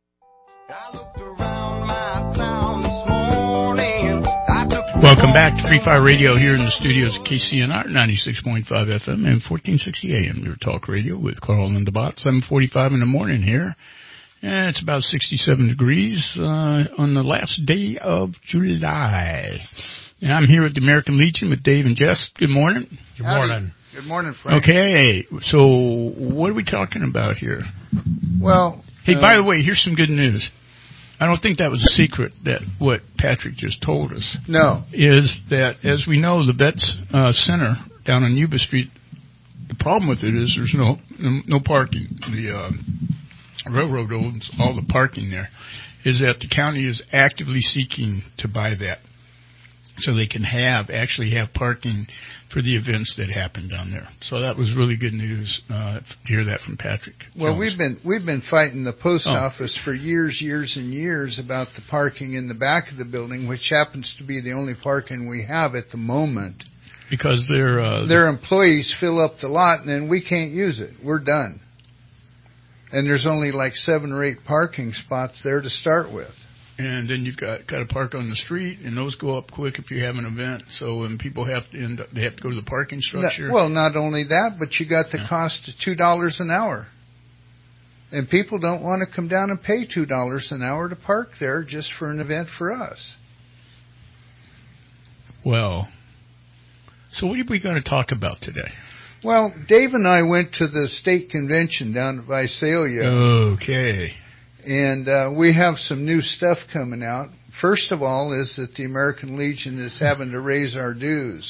Welcome back to Free Fire Radio here in the studios of KCNR, 96.5 FM and 1460 AM, your talk radio with Carl and the Bot, 7:45 in the morning here. And it's about 67 degrees on the last day of July. And I'm here at the American Legion with Dave and Jess. Good morning. Good morning. Good morning, Frank. Okay, so what are we talking about here? Well, hey, by the way, here's some good news. I don't think that was a secret, that what Patrick just told us. No. Is that, as we know, the Vets Center down on Yuba Street, the problem with it is there's no parking. The railroad owns all the parking there. Is that the county is actively seeking to buy that, so they can actually have parking for the events that happen down there. So that was really good news to hear that from Patrick. Well, Jones. we've been fighting the post office for years and years about the parking in the back of the building, which happens to be the only parking we have at the moment. Because their employees fill up the lot, and then we can't use it. We're done. And there's only like 7 or 8 parking spots there to start with. And then you've got to park on the street, and those go up quick if you have an event. So when people they have to go to the parking structure. Well, not only that, but you got the cost of $2 an hour. And people don't want to come down and pay $2 an hour to park there just for an event for us. Well, so what are we going to talk about today? Well, Dave and I went to the state convention down at Visalia. Okay. And we have some new stuff coming out. First of all is that the American Legion is having to raise our dues.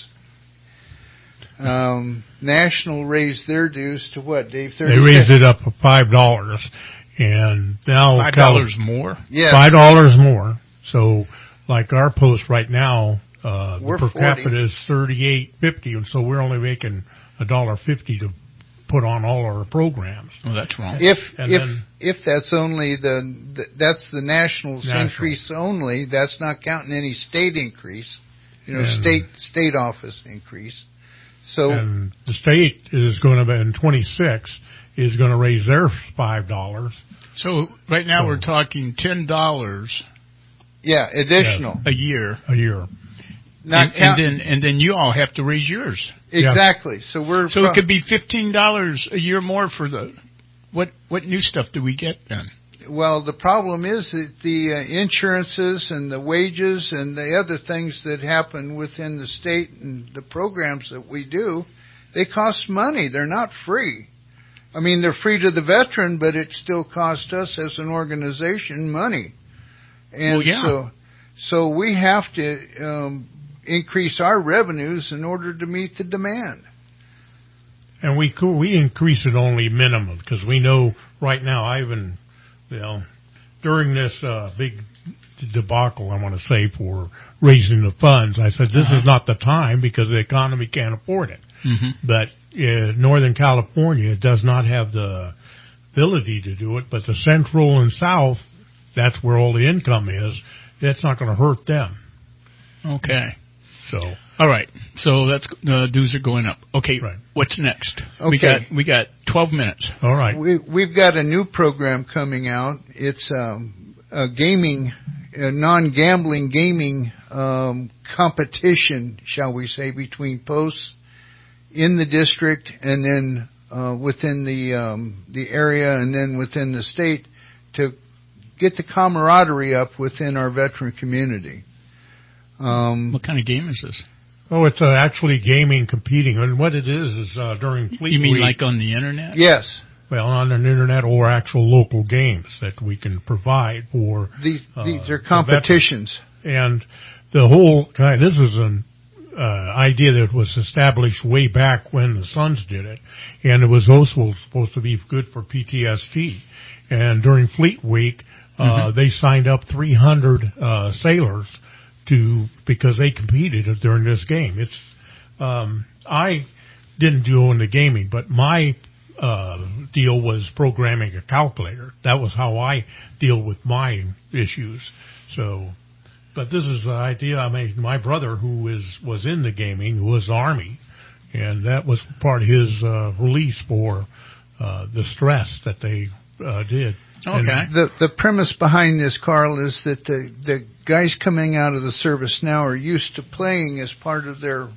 National raised their dues to what, Dave? They raised it up to $5, and now $5 more. Yes. $5 more. So, like our post right now, we're the per 40. capita is $38.50, and so we're only making $1.50 to put on all our programs. Well, that's wrong. If that's only that's the national increase only, that's not counting any state increase, state office increase. So and the state is going to, in 26, is going to raise their $5. So right now we're talking $10. Yeah, additional a year. A year. And then you all have to raise yours. Exactly. So it could be $15 a year more for the what new stuff do we get then? Well, the problem is that the insurances and the wages and the other things that happen within the state and the programs that we do, they cost money. They're not free. I mean, they're free to the veteran, but it still costs us as an organization money. And so we have to increase our revenues in order to meet the demand. And we increase it only minimum, because we know right now, during this big debacle, I want to say, for raising the funds, I said, this is not the time because the economy can't afford it. Mm-hmm. But Northern California does not have the ability to do it, but the Central and South that's where all the income is. That's not going to hurt them. Okay. So. All right. So that's dues are going up. Okay. Right. What's next? Okay. We got 12 minutes. All right. We've got a new program coming out. It's a non-gambling gaming competition, shall we say, between posts in the district and then within the area and then within the state to get the camaraderie up within our veteran community. What kind of game is this? Oh, it's actually gaming competing. And what it is during Fleet You mean Week, like on the Internet? Yes. Well, on the Internet or actual local games that we can provide for... These are competitions. And the whole... This is an idea that was established way back when the Sons did it. And it was also supposed to be good for PTSD. And during Fleet Week, they signed up 300 sailors because they competed during this game. It's I didn't do in the gaming, but my deal was programming a calculator. That was how I deal with my issues. So, but this is the idea. I mean, my brother who was in the gaming was Army, and that was part of his release for the stress that they did. Okay. And the premise behind this, Carl, is that the guys coming out of the service now are used to playing as part of their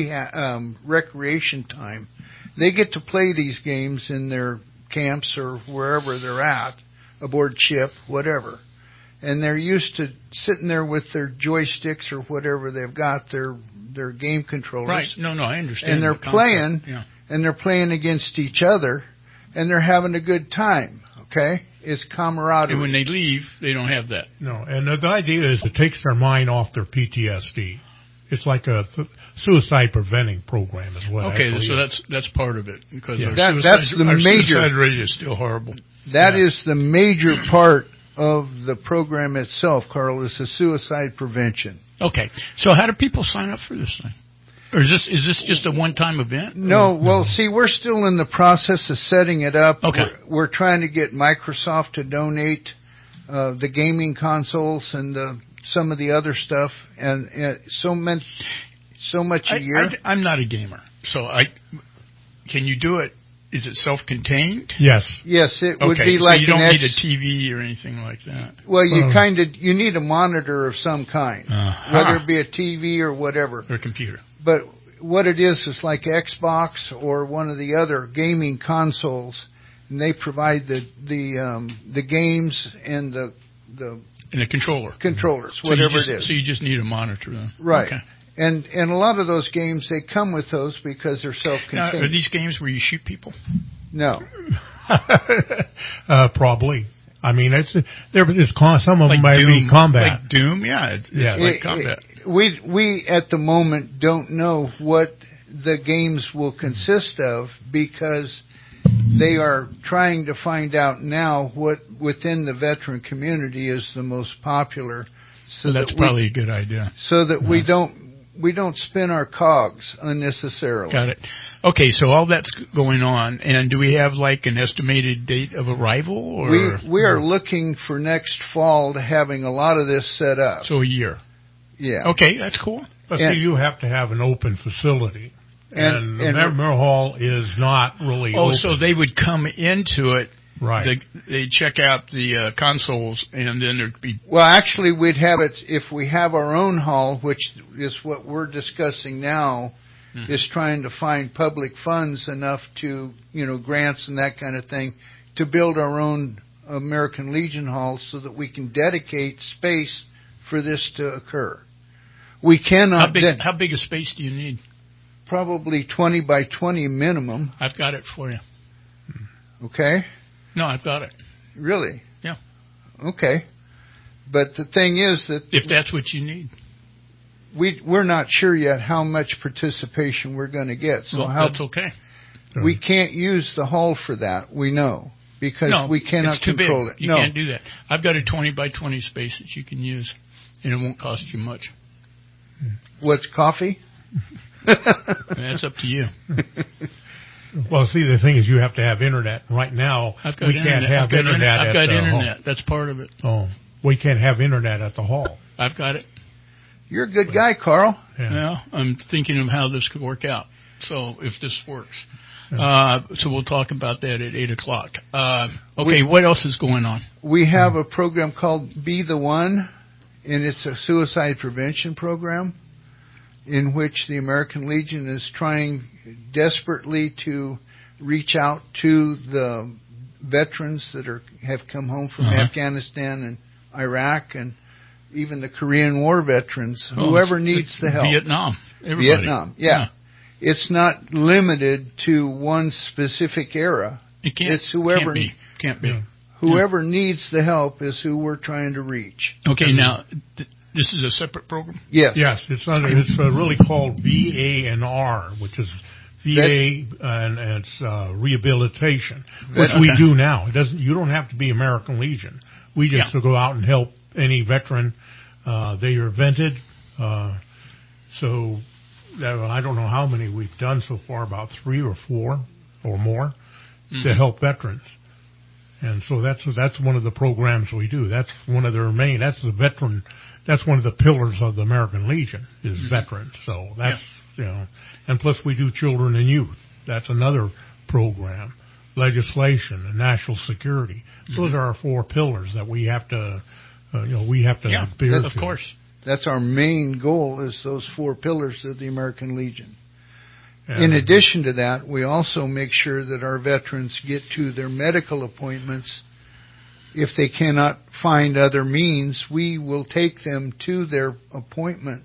recreation time. They get to play these games in their camps or wherever they're at, aboard ship, whatever. And they're used to sitting there with their joysticks or whatever they've got, their game controllers. Right. No, I understand. And they're playing, and they're playing against each other, and they're having a good time. Okay? It's camaraderie. And when they leave, they don't have that. No, and the idea is it takes their mind off their PTSD. It's like a suicide preventing program as well. Okay, so that's part of it because that's the major. Suicide rate is still horrible. That is the major part of the program itself, Carl, is the suicide prevention. Okay, so how do people sign up for this thing? Or is this just a one-time event? No, well, see, we're still in the process of setting it up. Okay. We're trying to get Microsoft to donate the gaming consoles and some of the other stuff, and so much a year. I'm not a gamer, so can you do it? Is it self-contained? Yes. Yes, it would be like you don't need a TV or anything like that. Well, you need a monitor of some kind, whether it be a TV or whatever. Or a computer. But what it is like Xbox or one of the other gaming consoles, and they provide the games and the controller. Controllers, whatever it is. So you just need a monitor then. Right. Okay. And a lot of those games, they come with those because they're self-contained. Now, are these games where you shoot people? No. Probably. I mean, some of like them might Doom, be combat. Like Doom, it's like combat. We at the moment don't know what the games will consist of because they are trying to find out now what within the veteran community is the most popular. So that's probably a good idea. So that we don't spin our cogs unnecessarily. Got it. Okay, so all that's going on, and do we have like an estimated date of arrival? Or we are looking for next fall to having a lot of this set up. So a year. Yeah. Okay, that's cool. But see, you have to have an open facility, and the memory hall is not really. Oh, open. so they would come into it. Right. They check out the consoles, and then there'd be... Well, actually, we'd have it, if we have our own hall, which is what we're discussing now, is trying to find public funds enough to, grants and that kind of thing, to build our own American Legion hall so that we can dedicate space for this to occur. We cannot... How big a space do you need? Probably 20 by 20 minimum. I've got it for you. Okay. No, I've got it. Really? Yeah. Okay. But the thing is that... If that's what you need. We're not sure yet how much participation we're going to get. So that's okay. We can't use the hall for that, we know, because we cannot it's too control big. it. You can't do that. I've got a 20 by 20 space that you can use, and it won't cost you much. What's coffee? That's up to you. Well, see, the thing is, you have to have internet. Right now, we can't have internet. I've got internet. That's part of it. Oh. we can't have internet at the hall. I've got it. You're a good guy, Carl. Yeah, I'm thinking of how this could work out. So if this works. So we'll talk about that at 8 o'clock. Okay, what else is going on? We have a program called Be the One, and it's a suicide prevention program in which the American Legion is trying desperately to reach out to the veterans that have come home from Afghanistan and Iraq and even the Korean War veterans, whoever needs the help. Vietnam. Everybody. Vietnam, yeah. It's not limited to one specific era. It can't, it's whoever can't be. Whoever needs the help is who we're trying to reach. Okay, now this is a separate program. Yes, it's really called VA&R, which is VA and it's rehabilitation, which we do now. It doesn't. You don't have to be American Legion. We just go out and help any veteran. They are vented. So I don't know how many we've done so far, about 3 or 4 or more to help veterans. And so that's one of the programs we do. That's one of their main. That's the veteran. That's one of the pillars of the American Legion is veterans. So that's and plus we do children and youth. That's another program. Legislation and national security. Those are our 4 pillars that we have to. We have to adhere to. Of course. That's our main goal is those 4 pillars of the American Legion. In addition to that, we also make sure that our veterans get to their medical appointments. If they cannot find other means, we will take them to their appointment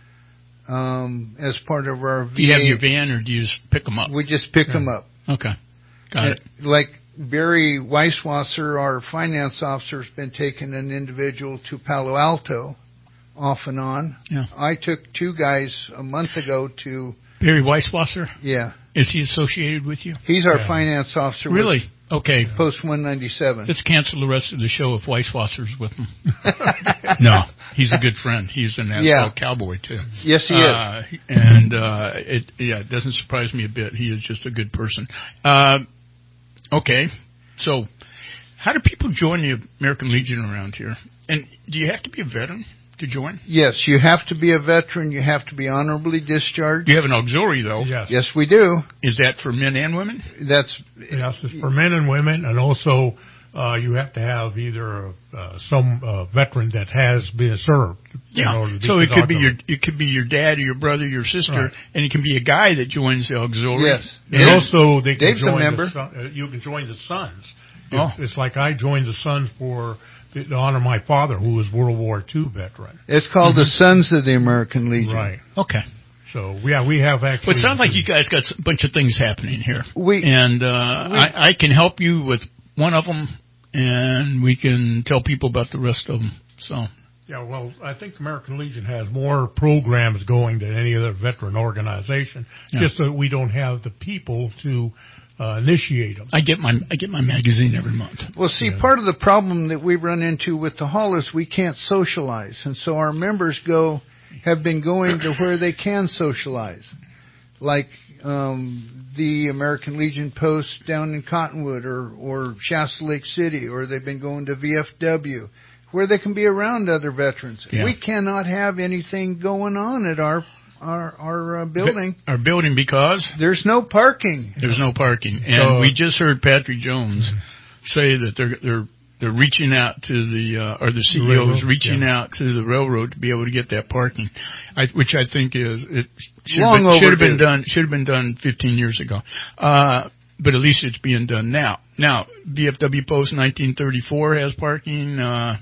as part of our VA. Do you have your van or do you just pick them up? We just pick them up. Okay. Got it. Like Barry Weisswasser, our finance officer, has been taking an individual to Palo Alto off and on. Yeah. I took 2 guys a month ago to... Barry Weisswasser? Yeah. Is he associated with you? He's our finance officer. Really? Okay. Post 197. Let's cancel the rest of the show if Weisswasser's with him. No, he's a good friend. He's an NASCAR cowboy, too. Yes, he is. And it doesn't surprise me a bit. He is just a good person. Okay. So how do people join the American Legion around here? And do you have to be a veteran to join? Yes, you have to be a veteran. You have to be honorably discharged. You have an auxiliary, though. Yes, we do. Is that for men and women? Yes, it's for men and women, and also you have to have either some veteran that has been served. So it could be your dad or your brother, your sister, and it can be a guy that joins the auxiliary. Yes, and also they can Dave's join a member. You can join the Sons. It's like I joined the Sons to honor my father, who was World War II veteran. It's called the Sons of the American Legion. Right. Okay. So, we have actually... Well, it sounds like you guys got a bunch of things happening here. I can help you with one of them, and we can tell people about the rest of them. So... Yeah, well, I think the American Legion has more programs going than any other veteran organization, just that we don't have the people to... initiate them. I get my magazine every month. Well, see, part of the problem that we run into with the hall is we can't socialize, and so our members have been going to where they can socialize, like the American Legion post down in Cottonwood or Shasta Lake City, or they've been going to VFW, where they can be around other veterans. Yeah. We cannot have anything going on at our building. Our building because? There's no parking. There's no parking. And we just heard Patrick Jones say that they're reaching out to the CEO is reaching out to the railroad to be able to get that parking, which I think should have been done 15 years ago. But at least it's being done now. Now, VFW Post 1934 has parking.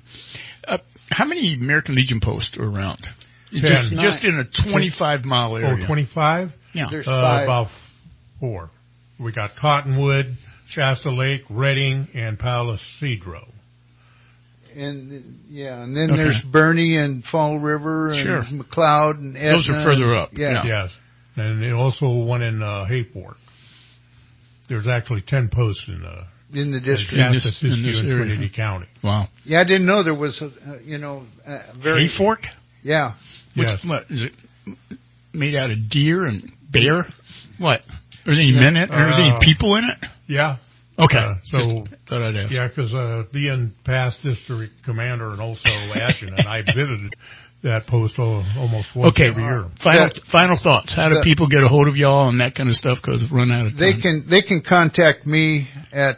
How many American Legion posts are around? Just in a 25-mile area. 25? Yeah. There's 5. About 4. We got Cottonwood, Shasta Lake, Redding, and Palo Cedro. And then there's Bernie and Fall River and McLeod and Edna. Those are further up. Yeah. Yes. And also one in Hayfork. There's actually 10 posts in the district. In this Trinity County. Wow. Yeah, I didn't know there was very... Hayfork? Yeah. What is it made out of deer and bear? What? Are there any men in it? Are there any people in it? Yeah. Okay. So thought I'd ask. Yeah, because being past district commander and also adjutant, I visited that post almost once every year. Final thoughts. How do people get a hold of y'all and that kind of stuff? Because we've run out of time. They can contact me at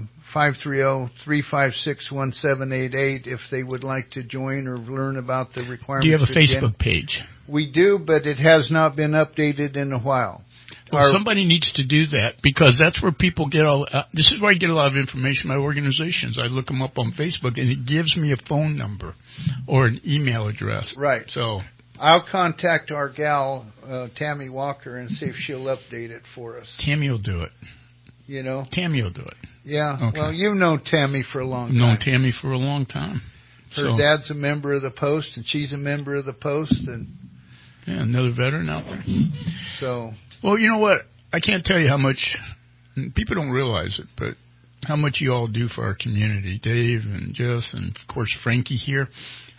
530-356-1788 if they would like to join or learn about the requirements. Do you have a Facebook page? We do, but it has not been updated in a while. Well, somebody needs to do that because that's where people get all. This is where I get a lot of information. My organizations, I look them up on Facebook, and it gives me a phone number or an email address. Right. So I'll contact our gal, Tammy Walker, and see if she'll update it for us. Tammy will do it. You know, Tammy will do it. Yeah. Okay. Well, you've known Tammy for a long time. Known Tammy for a long time. Her dad's a member of the Post, and she's a member of the Post, and another veteran out there. So. Well, you know what? I can't tell you how much, people don't realize it, but how much you all do for our community. Dave and Jess and, of course, Frankie here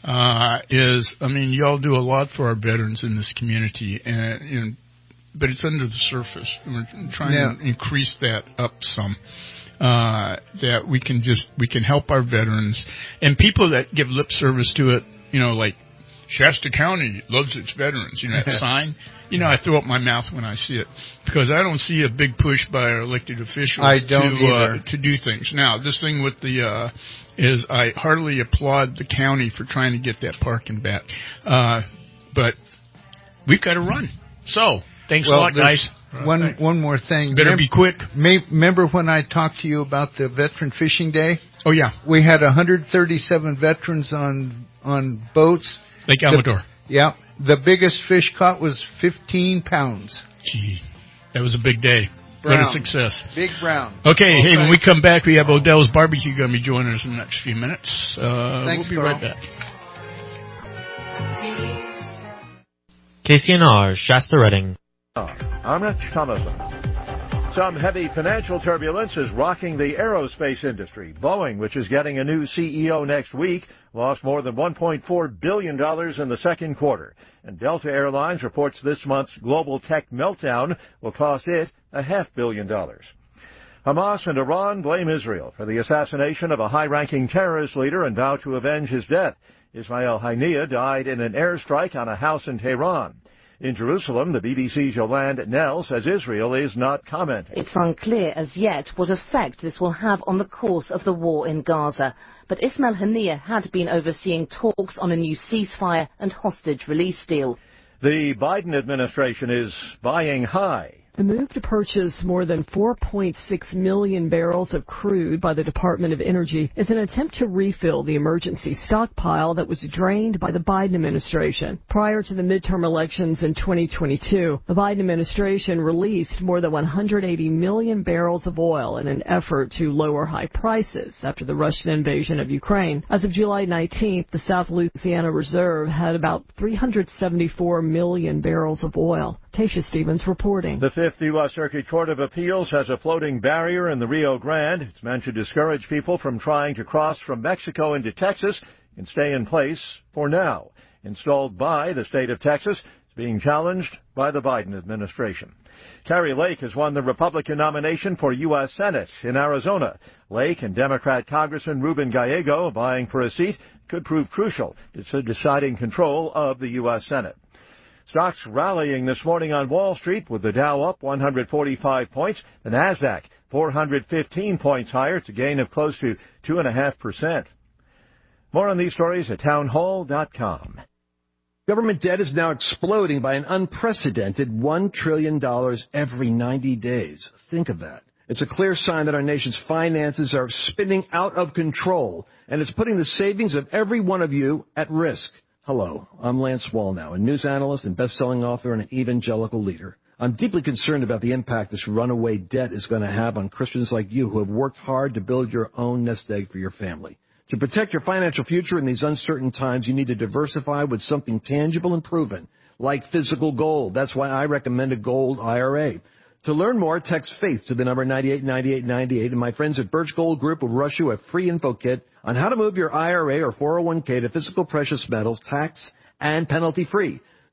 you all do a lot for our veterans in this community, but it's under the surface. We're trying to increase that up some, that we can help our veterans. And people that give lip service to it, like Shasta County loves its veterans, that sign. I throw up my mouth when I see it because I don't see a big push by our elected officials to do things. Now, this thing with is I heartily applaud the county for trying to get that parking back. But we've got to run. So, thanks a lot, guys. One more thing. Better be quick. Remember when I talked to you about the Veteran Fishing Day? Oh, yeah. We had 137 veterans on boats. Lake Amador. Yeah. The biggest fish caught was 15 pounds. Gee, that was a big day. Brown. What a success. Big brown. Okay, when we come back, we have Odell's Barbecue going to be joining us in the next few minutes. Thanks, we'll be right back. KCNR, Shasta Redding. I'm Rich Thomason. Some heavy financial turbulence is rocking the aerospace industry. Boeing, which is getting a new CEO next week, lost more than $1.4 billion in the second quarter. And Delta Airlines reports this month's global tech meltdown will cost it $500 million. Hamas and Iran blame Israel for the assassination of a high-ranking terrorist leader and vow to avenge his death. Ismail Haniyeh died in an airstrike on a house in Tehran. In Jerusalem, the BBC's Yolande Nell says Israel is not commenting. It's unclear as yet what effect this will have on the course of the war in Gaza. But Ismail Haniyeh had been overseeing talks on a new ceasefire and hostage release deal. The Biden administration is buying high. The move to purchase more than 4.6 million barrels of crude by the Department of Energy is an attempt to refill the emergency stockpile that was drained by the Biden administration. Prior to the midterm elections in 2022, the Biden administration released more than 180 million barrels of oil in an effort to lower high prices after the Russian invasion of Ukraine. As of July 19th, the South Louisiana Reserve had about 374 million barrels of oil. Tasha Stevens reporting. The Fifth U.S. Circuit Court of Appeals has a floating barrier in the Rio Grande. It's meant to discourage people from trying to cross from Mexico into Texas and stay in place for now. Installed by the state of Texas, it's being challenged by the Biden administration. Kari Lake has won the Republican nomination for U.S. Senate in Arizona. Lake and Democrat Congressman Ruben Gallego vying for a seat could prove crucial to deciding control of the U.S. Senate. Stocks rallying this morning on Wall Street with the Dow up 145 points, the Nasdaq 415 points higher. It's a gain of close to 2.5%. More on these stories at townhall.com. Government debt is now exploding by an unprecedented $1 trillion every 90 days. Think of that. It's a clear sign that our nation's finances are spinning out of control, and it's putting the savings of every one of you at risk. Hello, I'm Lance Wallnow, a news analyst and best-selling author and an evangelical leader. I'm deeply concerned about the impact this runaway debt is going to have on Christians like you who have worked hard to build your own nest egg for your family. To protect your financial future in these uncertain times, you need to diversify with something tangible and proven, like physical gold. That's why I recommend a gold IRA. To learn more, text FAITH to the number 989898, and my friends at Birch Gold Group will rush you a free info kit on how to move your IRA or 401k to physical precious metals, tax and penalty free.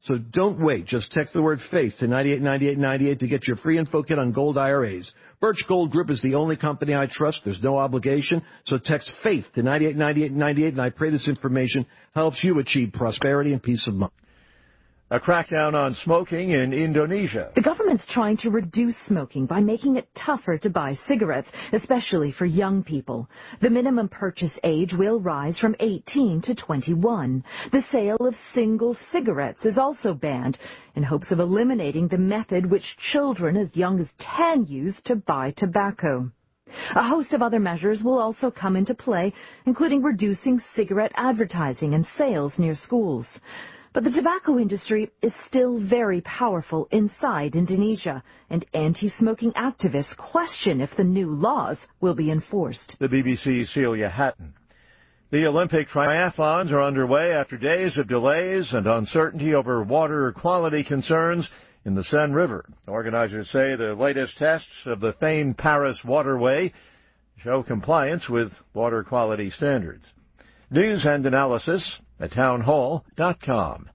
So don't wait. Just text the word FAITH to 989898 to get your free info kit on gold IRAs. Birch Gold Group is the only company I trust. There's no obligation. So text FAITH to 989898, and I pray this information helps you achieve prosperity and peace of mind. A crackdown on smoking in Indonesia. The government's trying to reduce smoking by making it tougher to buy cigarettes, especially for young people. The minimum purchase age will rise from 18 to 21. The sale of single cigarettes is also banned in hopes of eliminating the method which children as young as 10 use to buy tobacco. A host of other measures will also come into play, including reducing cigarette advertising and sales near schools. But the tobacco industry is still very powerful inside Indonesia, and anti-smoking activists question if the new laws will be enforced. The BBC's Celia Hatton. The Olympic triathlons are underway after days of delays and uncertainty over water quality concerns in the Seine River. Organizers say the latest tests of the famed Paris waterway show compliance with water quality standards. News and analysis at townhall.com.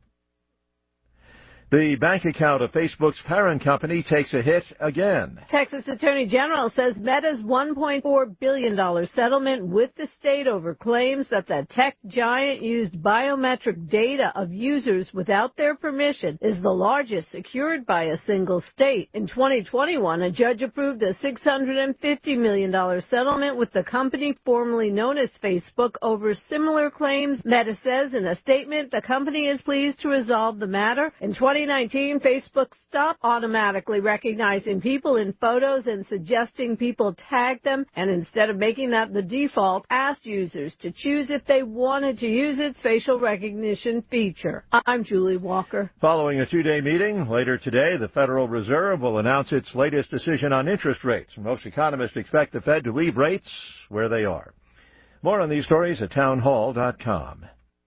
The bank account of Facebook's parent company takes a hit again. Texas Attorney General says Meta's $1.4 billion settlement with the state over claims that the tech giant used biometric data of users without their permission is the largest secured by a single state. In 2021, a judge approved a $650 million settlement with the company formerly known as Facebook over similar claims. Meta says in a statement the company is pleased to resolve the matter. In 2019, Facebook stopped automatically recognizing people in photos and suggesting people tag them, and instead of making that the default, asked users to choose if they wanted to use its facial recognition feature. I'm Julie Walker. Following a two-day meeting, later today, the Federal Reserve will announce its latest decision on interest rates. Most economists expect the Fed to leave rates where they are. More on these stories at townhall.com.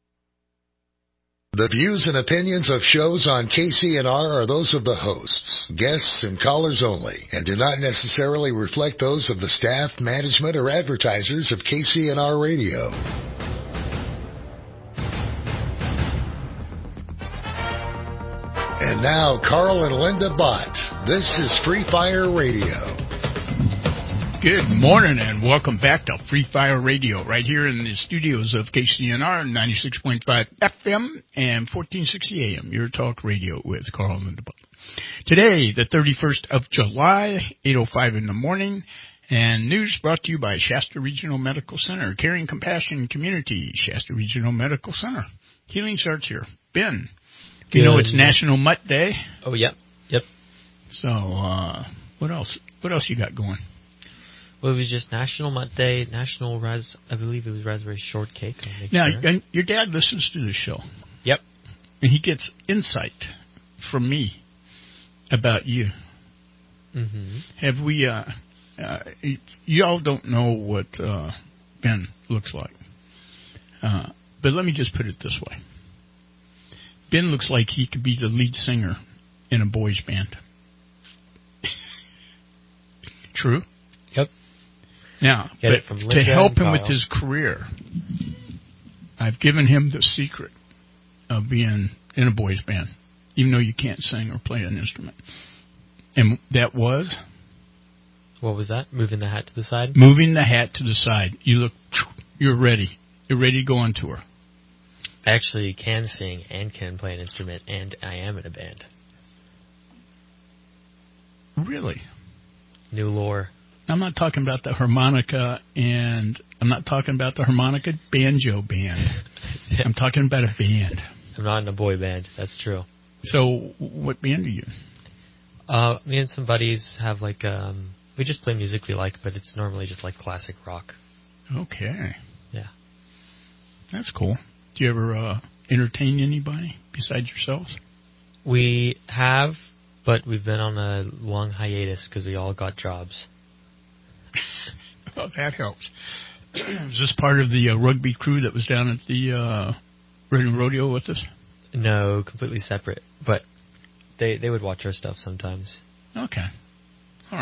The views and opinions of shows on KCNR are those of the hosts, guests, and callers only, and do not necessarily reflect those of the staff, management, or advertisers of KCNR Radio. And now, Carl and Linda Bott. This is Free Fire Radio. Good morning and welcome back to Free Fire Radio, right here in the studios of KCNR 96.5 FM and 1460 AM, your talk radio with Carl and Linda. Today, the 31st of July, 8:05 in the morning, and news brought to you by Shasta Regional Medical Center, Caring Compassion Community, Shasta Regional Medical Center. Healing starts here. Ben, you know it's National Mutt Day? Oh, yep. So, what else? What else you got going? Well, it was just National Mutt Day, I believe it was Raspberry Shortcake. Now, and your dad listens to the show. Yep. And he gets insight from me about you. Mm-hmm. Have we, y'all don't know what Ben looks like. But let me just put it this way. Ben looks like he could be the lead singer in a boys band. True? Yep. Now, but to help him with his career, I've given him the secret of being in a boys band, even though you can't sing or play an instrument. And that was? What was that? Moving the hat to the side? Moving the hat to the side. You're ready. You're ready to go on tour. I actually can sing and can play an instrument, and I am in a band. Really? New lore. I'm not talking about the harmonica, and I'm not talking about the harmonica banjo band. I'm talking about a band. I'm not in a boy band. That's true. So, what band are you? Me and some buddies have we just play music we like, but it's normally just like classic rock. Okay. Yeah. That's cool. Do you ever entertain anybody besides yourselves? We have, but we've been on a long hiatus because we all got jobs. Well, that helps. Is this part of the rugby crew that was down at the rodeo with us? No, completely separate. But they would watch our stuff sometimes. Okay. All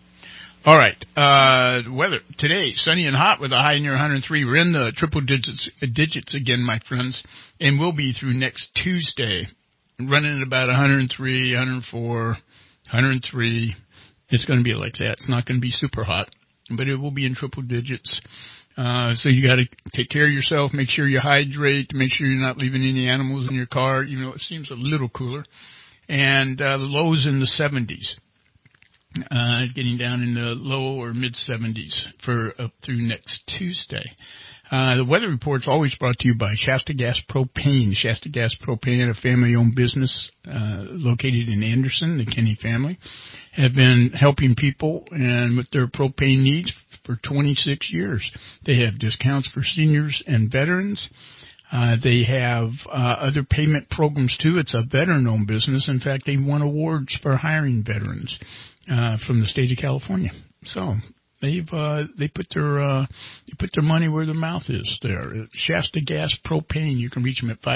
right. Weather today, sunny and hot with a high near 103. We're in the triple digits again, my friends, and we'll be through next Tuesday. running at about 103, 104, 103. It's going to be like that. It's not going to be super hot, but it will be in triple digits. So you got to take care of yourself, make sure you hydrate, make sure you're not leaving any animals in your car. You know, it seems a little cooler. And the lows in the 70s, getting down in the low or mid-70s for up through next Tuesday. The weather report's always brought to you by Shasta Gas Propane. Shasta Gas Propane, a family-owned business located in Anderson. The Kenny family have been helping people and with their propane needs for 26 years. They have discounts for seniors and veterans. They have other payment programs, too. It's a veteran-owned business. In fact, they won awards for hiring veterans from the state of California. So they put their money where their mouth is there. Shasta Gas Propane. You can reach them at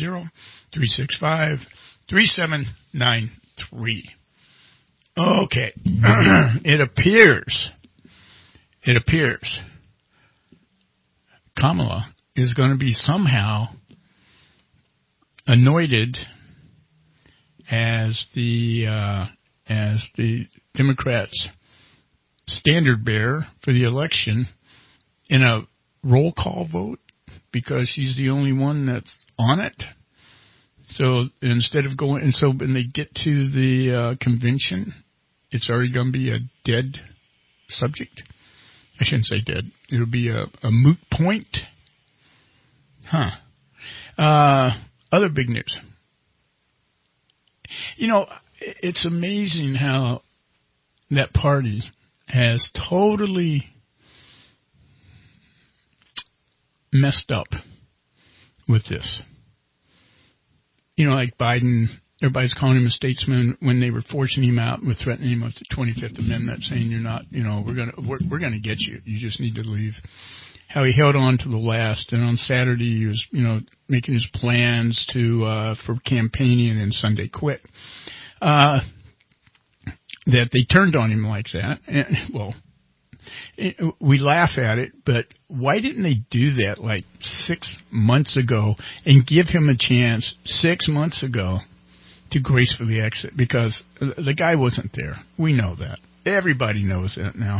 530-365-3793. Okay. It appears Kamala is going to be somehow anointed as the Democrats' standard bearer for the election in a roll call vote because she's the only one that's on it. So instead of going, when they get to the convention, it's already going to be a dead subject. I shouldn't say dead. It'll be a moot point. Other big news. You know, it's amazing how that party has totally messed up with this. You know, like Biden, everybody's calling him a statesman when they were forcing him out and were threatening him with the 25th Amendment, saying you're not, you know, we're gonna get you. You just need to leave. How he held on to the last, and on Saturday he was, you know, making his plans for campaigning, and Sunday quit. That they turned on him like that. And, well, we laugh at it, but why didn't they do that like 6 months ago and give him a chance 6 months ago to gracefully exit? Because the guy wasn't there. We know that. Everybody knows that now.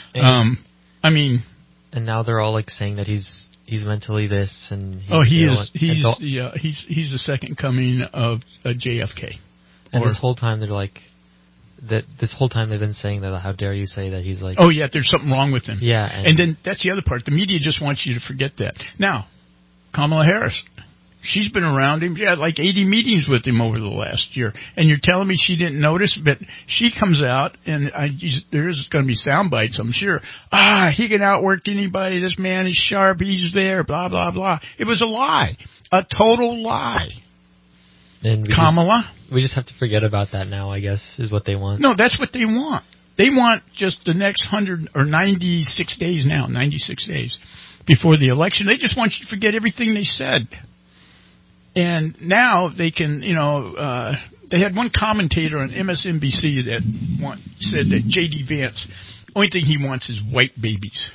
And now they're all like saying that he's mentally this and he's the second coming of JFK. And this whole time they're like this whole time they've been saying that, how dare you say that he's like... Oh, yeah, there's something wrong with him. Yeah. And then that's the other part. The media just wants you to forget that. Now, Kamala Harris, she's been around him. She had like 80 meetings with him over the last year. And you're telling me she didn't notice? But she comes out, and there's going to be sound bites, I'm sure. He can outwork anybody. This man is sharp. He's there, blah, blah, blah. It was a lie. A total lie. And Kamala? We just have to forget about that now, I guess, is what they want. No, that's what they want. They want just the next 100 or 96 days now, 96 days before the election. They just want you to forget everything they said. And now they can, you know, they had one commentator on MSNBC that said that J.D. Vance, only thing he wants is white babies.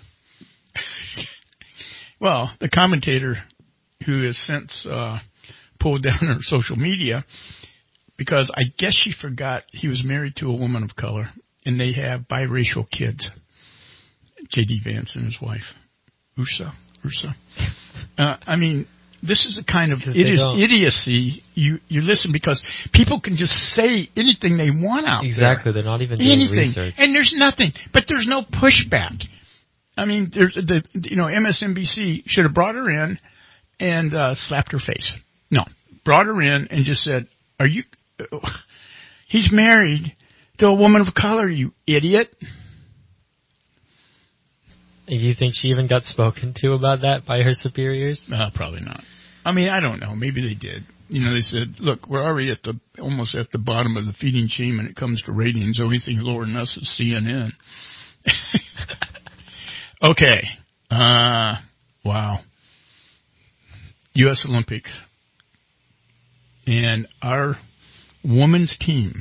Well, the commentator who has since pulled down her social media, because I guess she forgot he was married to a woman of color, and they have biracial kids. J.D. Vance and his wife, Ursa. This is the kind of idiocy you listen, because people can just say anything they want out there. Exactly, they're not even doing research. And there's nothing, but there's no pushback. I mean, MSNBC should have brought her in and slapped her face. No, brought her in and just said, he's married to a woman of color, you idiot. Do you think she even got spoken to about that by her superiors? Probably not. I mean, I don't know. Maybe they did. You know, they said, look, we're already almost at the bottom of the feeding chain when it comes to ratings. The only thing lower than us is CNN. Okay. Wow. U.S. Olympics. And our women's team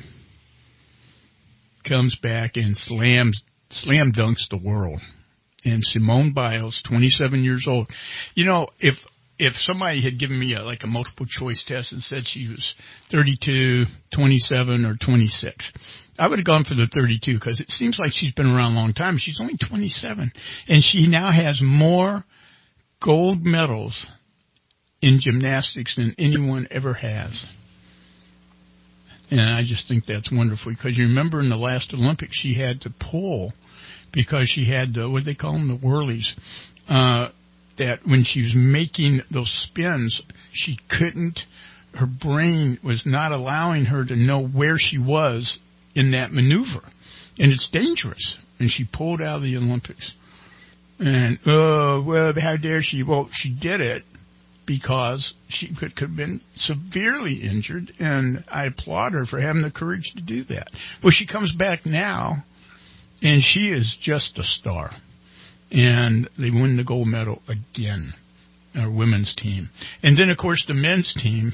comes back and slam dunks the world. And Simone Biles, 27 years old. You know, if if somebody had given me a multiple choice test and said she was 32, 27, or 26, I would have gone for the 32 because it seems like she's been around a long time. She's only 27, and she now has more gold medals in gymnastics than anyone ever has. And I just think that's wonderful because you remember in the last Olympics she had to pull because she had what do they call them, the whirlies, that when she was making those spins, she couldn't, her brain was not allowing her to know where she was in that maneuver. And it's dangerous. And she pulled out of the Olympics. And, well, how dare she? Well, she did it because she could have been severely injured, and I applaud her for having the courage to do that. Well, she comes back now, and she is just a star. And they win the gold medal again, our women's team. And then, of course, the men's team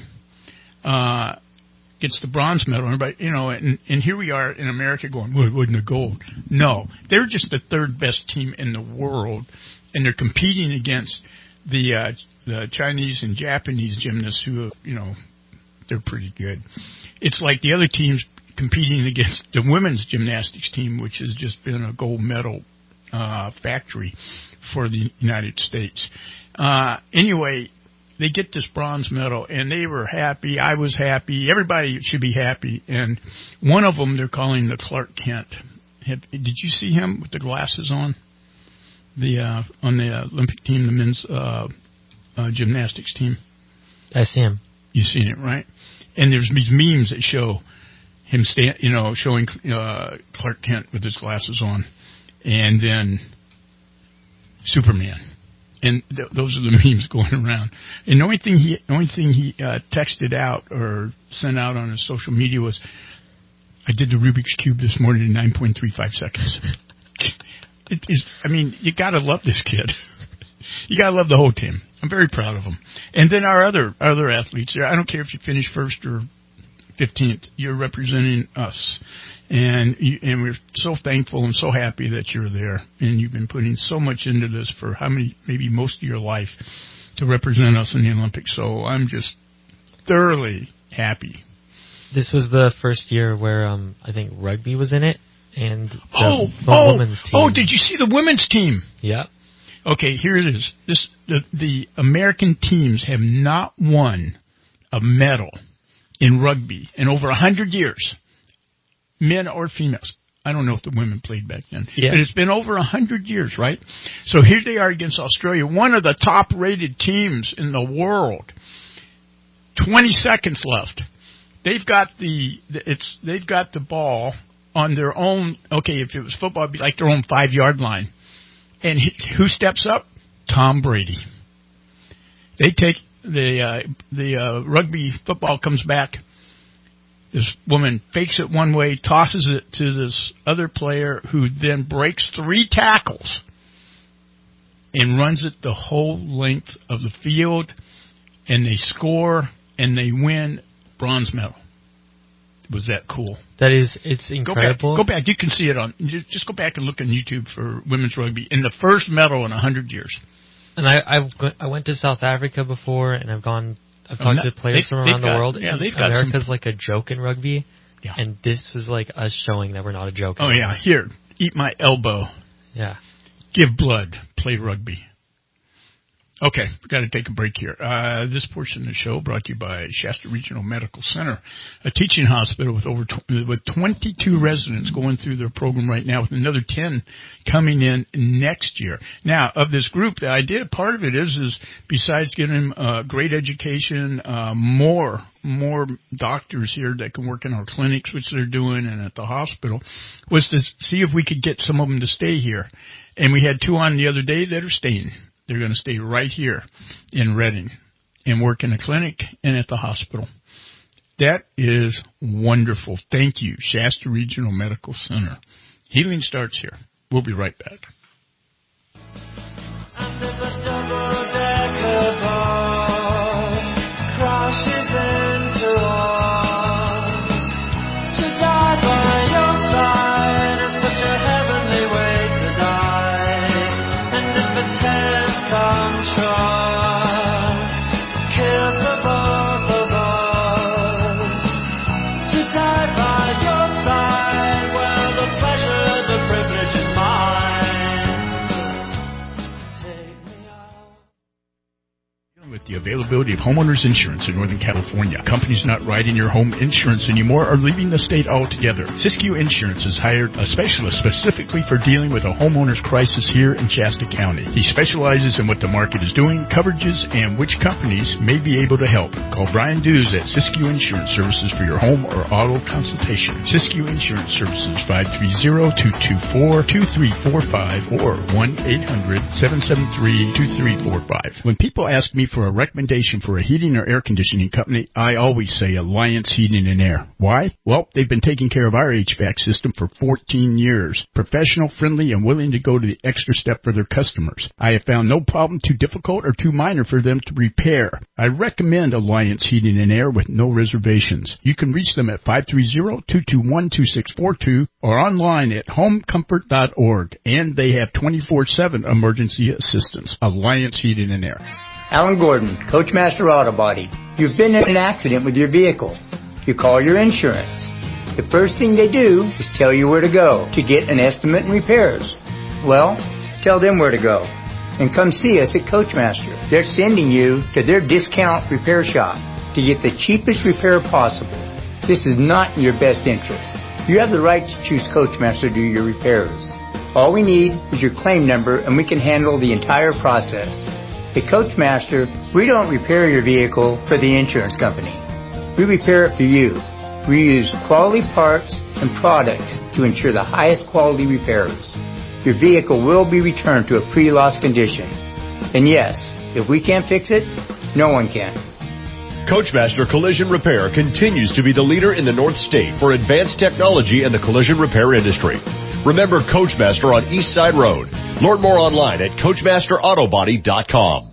gets the bronze medal. Everybody, and here we are in America going, well, it wasn't the gold. No, they're just the third best team in the world, and they're competing against the Chinese and Japanese gymnasts who, they're pretty good. It's like the other teams competing against the women's gymnastics team, which has just been a gold medal factory for the United States. Anyway, they get this bronze medal, and they were happy. I was happy. Everybody should be happy. And one of them they're calling the Clark Kent. Did you see him with the glasses on? On the Olympic team, the men's gymnastics team. I see him. You've seen it, right? And there's these memes that show him showing Clark Kent with his glasses on, and then Superman, and those are the memes going around. And the only thing he texted out or sent out on his social media was, "I did the Rubik's Cube this morning in 9.35 seconds." It is. I mean, you got to love this kid. You got to love the whole team. I'm very proud of them. And then our other athletes. I don't care if you finish first or 15th. You're representing us, and we're so thankful and so happy that you're there. And you've been putting so much into this for maybe most of your life to represent us in the Olympics. So I'm just thoroughly happy. This was the first year where I think rugby was in it. And the women's team. Oh, did you see the women's team? Yeah. Okay, here it is. The American teams have not won a medal in rugby in over 100 years, men or females. I don't know if the women played back then, but it's been over 100 years, right? So here they are against Australia, one of the top-rated teams in the world. 20 seconds left. They've got the ball on their own. Okay, if it was football, it'd be like their own 5-yard line. And who steps up? Tom Brady. They take the rugby football comes back. This woman fakes it one way, tosses it to this other player who then breaks 3 tackles and runs it the whole length of the field, and they score and they win bronze medal. Was that cool? It's incredible. Go back. You can see it on. Just go back and look on YouTube for women's rugby in the first medal in 100 years. And I went to South Africa before, and I've talked to players from around the world. Yeah, and they've got America's like a joke in rugby. Yeah. And this was like us showing that we're not a joke. Oh yeah, here, eat my elbow. Yeah. Give blood. Play rugby. Okay, we've got to take a break here. This portion of the show brought to you by Shasta Regional Medical Center, a teaching hospital with 22 residents going through their program right now, with another 10 coming in next year. Now, of this group, the idea, part of it is besides getting great education, more doctors here that can work in our clinics, which they're doing, and at the hospital, was to see if we could get some of them to stay here. And we had 2 on the other day that are staying. They're going to stay right here in Redding and work in a clinic and at the hospital. That is wonderful. Thank you, Shasta Regional Medical Center. Healing starts here. We'll be right back. with the availability of homeowners insurance in Northern California. Companies not writing your home insurance anymore are leaving the state altogether. Siskiyou Insurance has hired a specialist specifically for dealing with a homeowner's crisis here in Shasta County. He specializes in what the market is doing, coverages, and which companies may be able to help. Call Brian Dews at Siskiyou Insurance Services for your home or auto consultation. Siskiyou Insurance Services, 530-224-2345 or 1-800-773-2345. When people ask me for a recommendation for a heating or air conditioning company, I always say Alliance Heating and Air. Why? Well, they've been taking care of our HVAC system for 14 years. Professional, friendly, and willing to go to the extra step for their customers. I have found no problem too difficult or too minor for them to repair. I recommend Alliance Heating and Air with no reservations. You can reach them at 530-221-2642 or online at homecomfort.org. And they have 24/7 emergency assistance. Alliance Heating and Air. Alan Gordon, Coachmaster Auto Body. You've been in an accident with your vehicle. You call your insurance. The first thing they do is tell you where to go to get an estimate and repairs. Well, tell them where to go and come see us at Coachmaster. They're sending you to their discount repair shop to get the cheapest repair possible. This is not in your best interest. You have the right to choose Coachmaster to do your repairs. All we need is your claim number and we can handle the entire process. At Coachmaster, we don't repair your vehicle for the insurance company. We repair it for you. We use quality parts and products to ensure the highest quality repairs. Your vehicle will be returned to a pre-loss condition. And yes, if we can't fix it, no one can. Coachmaster Collision Repair continues to be the leader in the North State for advanced technology in the collision repair industry. Remember Coachmaster on East Side Road. Learn more online at CoachmasterAutoBody.com.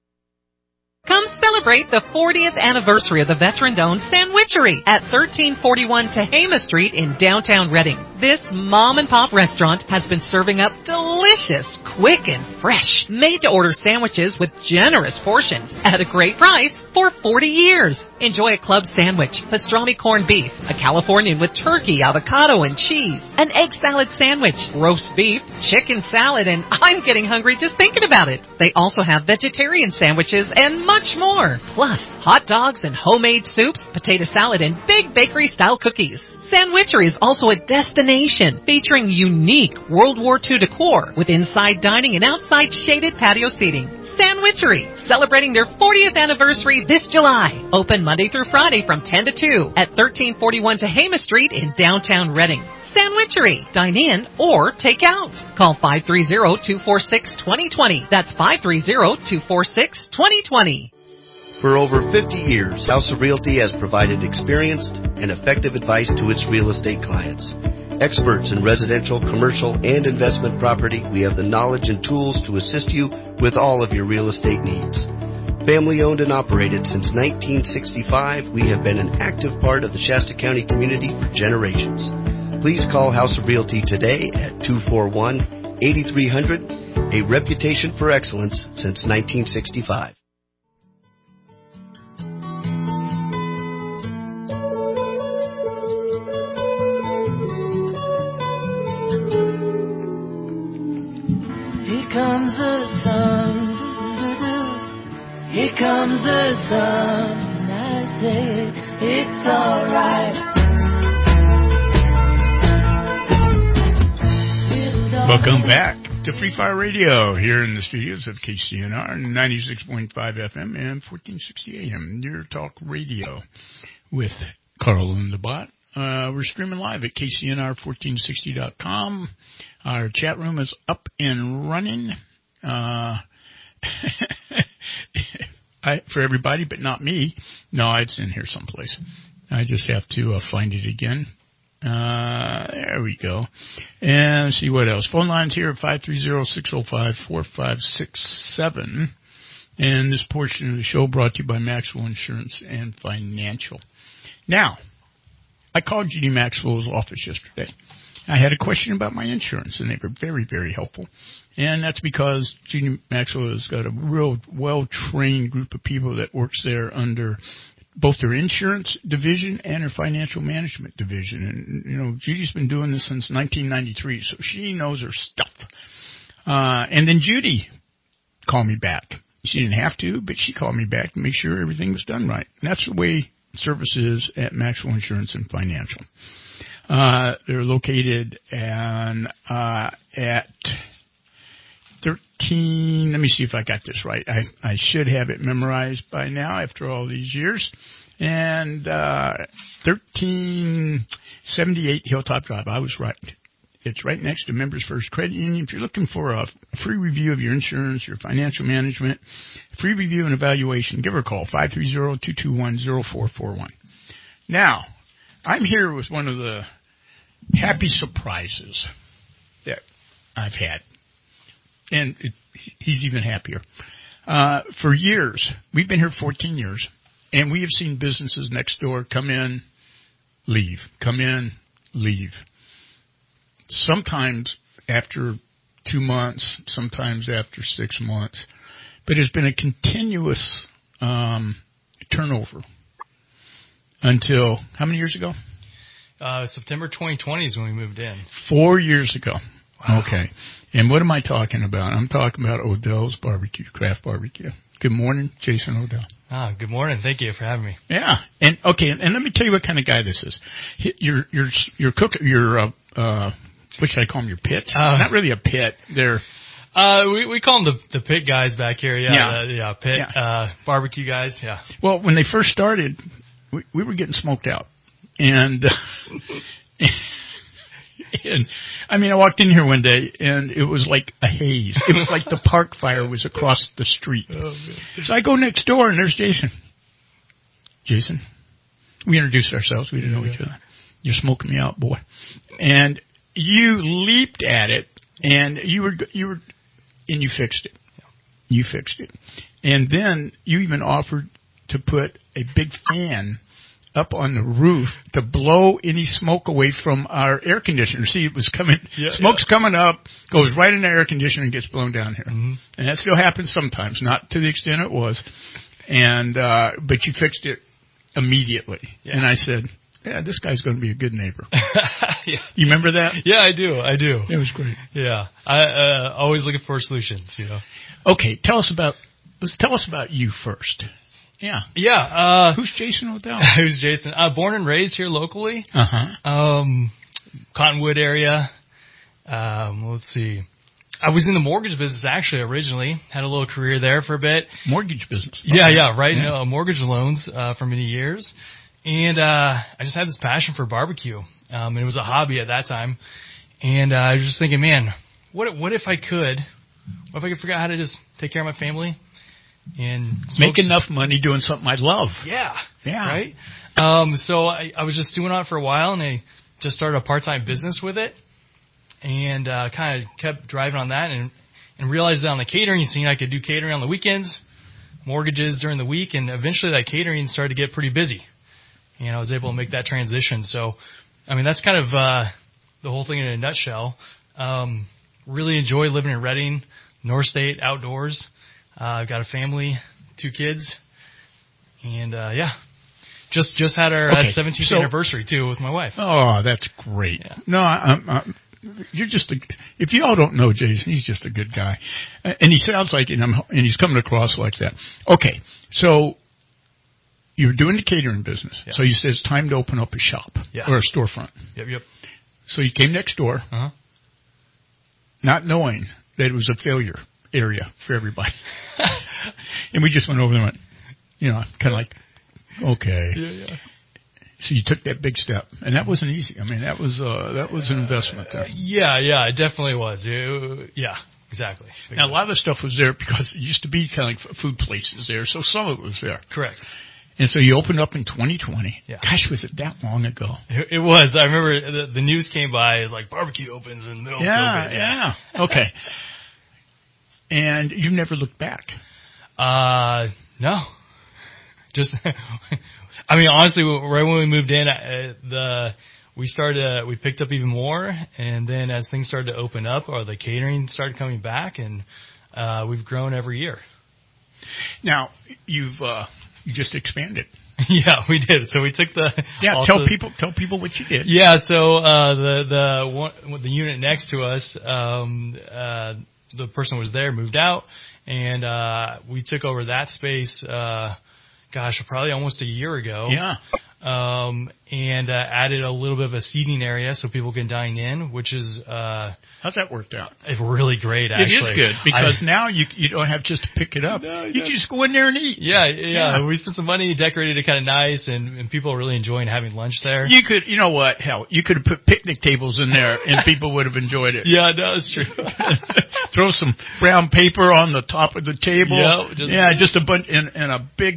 Come celebrate the 40th anniversary of the veteran-owned Sandwichery at 1341 Tehama Street in downtown Redding. This mom-and-pop restaurant has been serving up delicious, quick, and fresh, made-to-order sandwiches with generous portions at a great price for 40 years. Enjoy a club sandwich, pastrami corned beef, a Californian with turkey, avocado, and cheese, an egg salad sandwich, roast beef, chicken salad, and I'm getting hungry just thinking about it. They also have vegetarian sandwiches and much more. Plus, hot dogs and homemade soups, potato salad, and big bakery-style cookies. Sandwichery is also a destination featuring unique World War II decor with inside dining and outside shaded patio seating. Sandwichery, celebrating their 40th anniversary this July. Open Monday through Friday from 10 to 2 at 1341 Tehama Street in downtown Redding. Sandwichery, dine in or take out. Call 530-246-2020. That's 530-246-2020. For over 50 years, House of Realty has provided experienced and effective advice to its real estate clients. Experts in residential, commercial, and investment property, we have the knowledge and tools to assist you with all of your real estate needs. Family owned and operated since 1965, we have been an active part of the Shasta County community for generations. Please call House of Realty today at 241-8300, a reputation for excellence since 1965. Here comes the sun, here comes the sun, I say it's alright. Welcome back to Free Fire Radio here in the studios of KCNR 96.5 FM and 1460 AM, your talk radio with Carl and the Bot. We're streaming live at KCNR1460.com. Our chat room is up and running for everybody, but not me. No, it's in here someplace. I just have to find it again. There we go. And see what else. Phone lines here at 530-605-4567. And this portion of the show brought to you by Maxwell Insurance and Financial. Now, I called Judy Maxwell's office yesterday. I had a question about my insurance, and they were very, very helpful. And that's because Judy Maxwell has got a real well-trained group of people that works there under both their insurance division and her financial management division. And, you know, Judy's been doing this since 1993, so she knows her stuff. And then Judy called me back. She didn't have to, but she called me back to make sure everything was done right. And that's the way service is at Maxwell Insurance and Financial. They're located at 13, let me see if I got this right. I should have it memorized by now after all these years. And 1378 Hilltop Drive. I was right. It's right next to Members First Credit Union. If you're looking for a free review of your insurance, your financial management, free review and evaluation, give her a call, 530-221-0441. Now, I'm here with one of the happy surprises that I've had. And he's even happier. For years, we've been here 14 years, and we have seen businesses next door come in, leave, come in, leave. Sometimes after 2 months, sometimes after 6 months. But it's been a continuous turnover until, how many years ago? September 2020 is when we moved in. 4 years ago. Wow. Okay. And what am I talking about? I'm talking about Odell's Barbecue, Craft Barbecue. Good morning, Jason Odell. Good morning. Thank you for having me. Yeah. And okay, and let me tell you what kind of guy this is. Your cook, what should I call them? Your pits? Not really a pit. They're we call them the pit guys back here. Yeah. Pit barbecue guys. Yeah. Well, when they first started, we were getting smoked out, and and I mean, I walked in here one day, and it was like a haze. It was like the park fire was across the street. Oh, so I go next door, and there's Jason. Jason, we introduced ourselves. We didn't know each other. You're smoking me out, boy. And you leaped at it, and you fixed it. You fixed it. And then you even offered to put a big fan up on the roof to blow any smoke away from our air conditioner. See, it was coming, smoke's coming up, goes right in the air conditioner and gets blown down here. Mm-hmm. And that still happens sometimes, not to the extent it was. And, but you fixed it immediately. Yeah. And I said, yeah, this guy's going to be a good neighbor. Yeah. You remember that? Yeah, I do. It was great. Yeah. I always looking for solutions, you know. Okay. Tell us about you first. Yeah. Yeah. Who's Jason Odell? Who's Jason? Born and raised here locally. Uh-huh. Cottonwood area. Let's see. I was in the mortgage business actually originally. Had a little career there for a bit. Mortgage business. Yeah. Right. Yeah. No, mortgage loans for many years. And I just had this passion for barbecue. And it was a hobby at that time. And I was just thinking, man, what if I could figure out how to just take care of my family and make enough money doing something I love. Yeah. Right? So I was just doing it for a while, and I just started a part-time business with it, and kind of kept driving on that, and realized that on the catering scene I could do catering on the weekends, mortgages during the week, and eventually that catering started to get pretty busy, and I was able to make that transition. So, I mean, that's kind of the whole thing in a nutshell. Really enjoy living in Redding, North State, outdoors. I've got a family, 2 kids, and just had our 17th anniversary too with my wife. Oh, that's great. Yeah. No, you're just if you all don't know Jason, he's just a good guy, and he sounds like it, and he's coming across like that. Okay, so you're doing the catering business, so you said it's time to open up a shop or a storefront. Yep. So you came next door, not knowing that it was a failure area for everybody. And we just went over there and went, kind of like, okay. Yeah. So you took that big step, and that wasn't easy. I mean, that was an investment there. Yeah, it definitely was. Yeah, exactly. Now, a lot of the stuff was there because it used to be kind of like food places there, so some of it was there. Correct. And so you opened up in 2020. Yeah. Gosh, was it that long ago? It was. I remember the news came by. It was like barbecue opens in the middle of COVID. Yeah. Okay. And you've never looked back? No. Just, I mean, honestly, right when we moved in, we picked up even more, and then as things started to open up, or the catering started coming back, and we've grown every year. Now, you just expanded. Yeah, we did. So we took tell people what you did. Yeah, so the unit next to us, the person was there, moved out, And we took over that space, probably almost a year ago. Yeah. And added a little bit of a seating area so people can dine in, which is how's that worked out? It's really great, actually. It is good because now you don't have just to pick it up. No, you can just go in there and eat. Yeah. We spent some money, decorated it kind of nice, and people are really enjoying having lunch there. You could, you know what? Hell, you could have put picnic tables in there and people would have enjoyed it. Yeah, no, that's true. Throw some brown paper on the top of the table. Yep, just a bunch and a big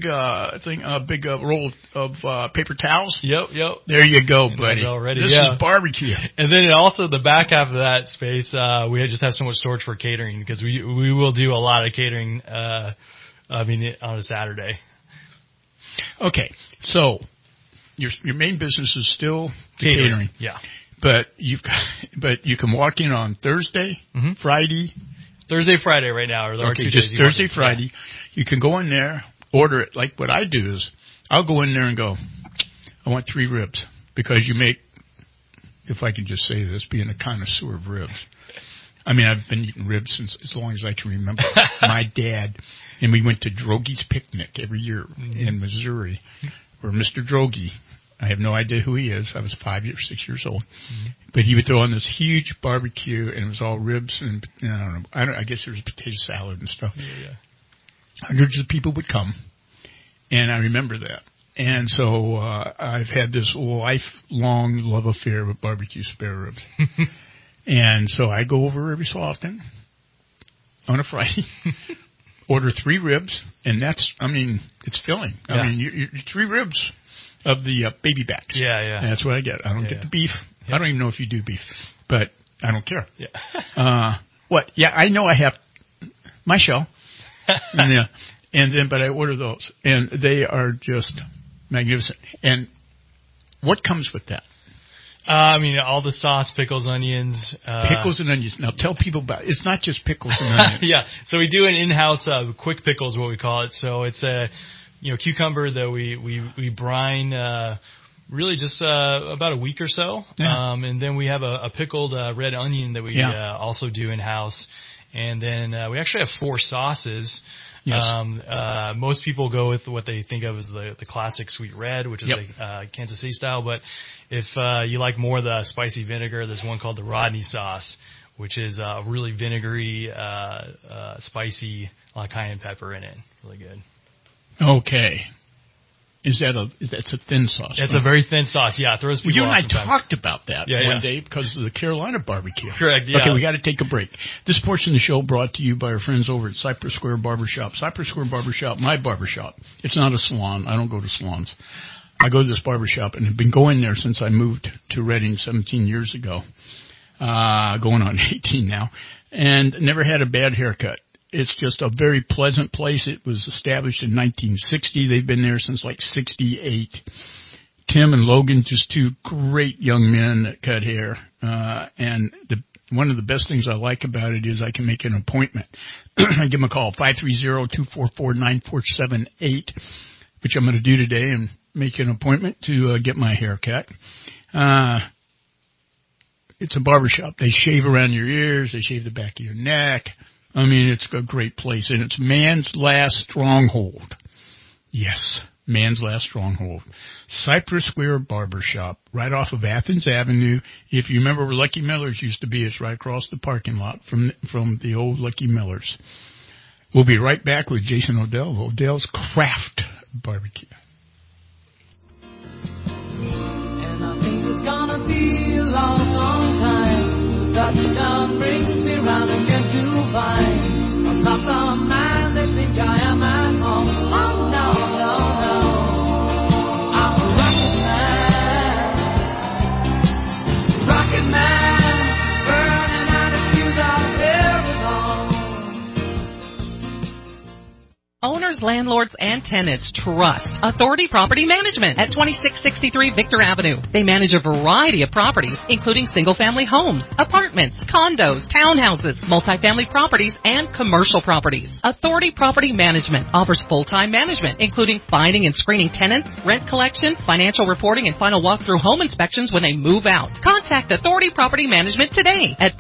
roll of paper towels. Yep. There you go, buddy. Already, this is barbecue. And then also the back half of that space, we just have so much storage for catering because we will do a lot of catering. On a Saturday. Okay, so your main business is still catering. Yeah. But you can walk in on Thursday, Friday. Thursday, Friday right now. Are okay, just Thursday, Friday. You can go in there, order it. Like what I do is I'll go in there and go, I want 3 ribs because you make, if I can just say this, being a connoisseur of ribs. I mean, I've been eating ribs since as long as I can remember. My dad, and we went to Drogy's Picnic every year in Missouri, where Mr. Drogy, I have no idea who he is. I was 6 years old. But he would throw on this huge barbecue, and it was all ribs and, I guess there was potato salad and stuff. Yeah. Hundreds of people would come, and I remember that. And so I've had this lifelong love affair with barbecue spare ribs. And so I go over every so often on a Friday, order 3 ribs, and it's filling. Yeah. I mean, you 3 ribs of the baby backs. Yeah. And that's what I get. I don't get the beef. Yeah. I don't even know if you do beef, but I don't care. Yeah. What? Yeah, I know I have my shell. But I order those, and they are just magnificent. And what comes with that? All the sauce, pickles, onions. Pickles and onions. Now tell people about it. It's not just pickles and onions. Yeah. So we do an in-house quick pickles, what we call it. So it's a cucumber that we brine really just about a week or so. Yeah. And then we have a pickled red onion that we also do in-house. And then we actually have 4 sauces. Yes. Most people go with what they think of as the classic sweet red, which is Kansas City style. But if you like more of the spicy vinegar, there's one called the Rodney sauce, which is really vinegary, spicy, a lot of cayenne pepper in it. Really good. Okay. That's a thin sauce? It's a very thin sauce. Yeah, it throws people off sometimes. You and I talked about that one day because of the Carolina barbecue. Correct. Yeah. Okay, we got to take a break. This portion of the show brought to you by our friends over at Cypress Square Barbershop. Cypress Square Barbershop, my barbershop. It's not a salon. I don't go to salons. I go to this barbershop and have been going there since I moved to Redding 17 years ago, going on 18 now, and never had a bad haircut. It's just a very pleasant place. It was established in 1960. They've been there since like 68. Tim and Logan, just 2 great young men that cut hair. And one of the best things I like about it is I can make an appointment. I give them a call, 530-244-9478, which I'm going to do today and make an appointment to get my hair cut. It's a barbershop. They shave around your ears. They shave the back of your neck. I mean, it's a great place, and it's Man's Last Stronghold. Yes, Man's Last Stronghold. Cypress Square Barbershop, right off of Athens Avenue. If you remember where Lucky Miller's used to be, it's right across the parking lot from the old Lucky Miller's. We'll be right back with Jason Odell, Odell's Craft Barbecue. And I think it's gonna be a long, long time. Touchdown brings me round again to find I'm not the man they think I am at home. Oh no, no, no, I'm a rocket man, burning out excuse out of every home. Owners landlords, and tenants trust Authority Property Management at 2663 Victor Avenue. They manage a variety of properties, including single-family homes, apartments, condos, townhouses, multifamily properties, and commercial properties. Authority Property Management offers full-time management, including finding and screening tenants, rent collection, financial reporting, and final walkthrough home inspections when they move out. Contact Authority Property Management today at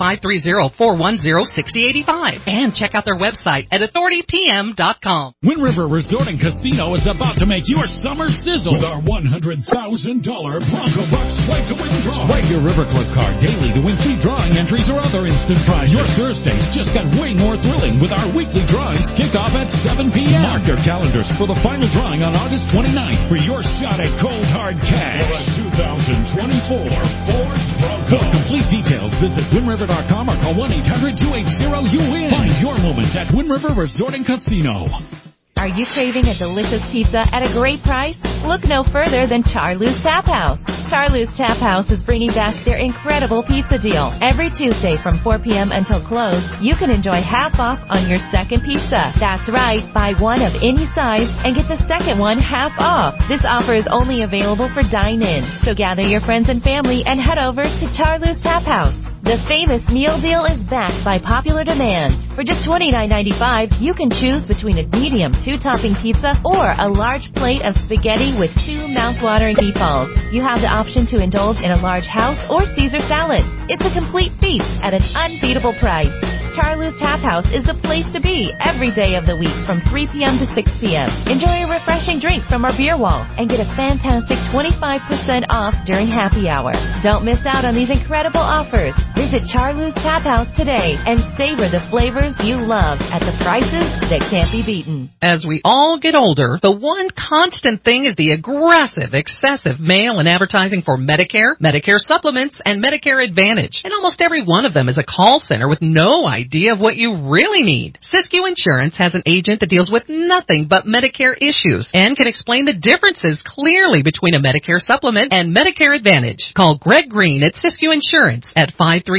530-410-6085 and check out their website at authoritypm.com. Wind River Resort and Casino is about to make your summer sizzle with our $100,000 Bronco Bucks Swipe to Win draw. Swipe your River Club card daily to win free drawing entries or other instant prizes. Your Thursdays just got way more thrilling with our weekly drawings kick off at 7 p.m. Mark your calendars for the final drawing on August 29th for your shot at cold hard cash. For a 2024 Ford Bronco. For complete details, visit WindRiver.com or call 1-800-280-UWIN. Find your moments at Wind River Resort and Casino. Are you craving a delicious pizza at a great price? Look no further than Charlie's Tap House. Charlie's Tap House is bringing back their incredible pizza deal. Every Tuesday from 4 p.m. until close, you can enjoy half off on your second pizza. That's right, buy one of any size and get the second one half off. This offer is only available for dine-in, so gather your friends and family and head over to Charlie's Tap House. The famous meal deal is backed by popular demand. For just $29.95, you can choose between a medium 2-topping pizza or a large plate of spaghetti with 2 mouth-watering meatballs. You have the option to indulge in a large house or Caesar salad. It's a complete feast at an unbeatable price. Charlie's Tap House is the place to be every day of the week from 3 p.m. to 6 p.m. Enjoy a refreshing drink from our beer wall and get a fantastic 25% off during happy hour. Don't miss out on these incredible offers. Visit Charlie's Tap House today and savor the flavors you love at the prices that can't be beaten. As we all get older, the one constant thing is the aggressive, excessive mail and advertising for Medicare, Medicare supplements, and Medicare Advantage. And almost every one of them is a call center with no idea of what you really need. Siskiyou Insurance has an agent that deals with nothing but Medicare issues and can explain the differences clearly between a Medicare supplement and Medicare Advantage. Call Greg Green at Siskiyou Insurance at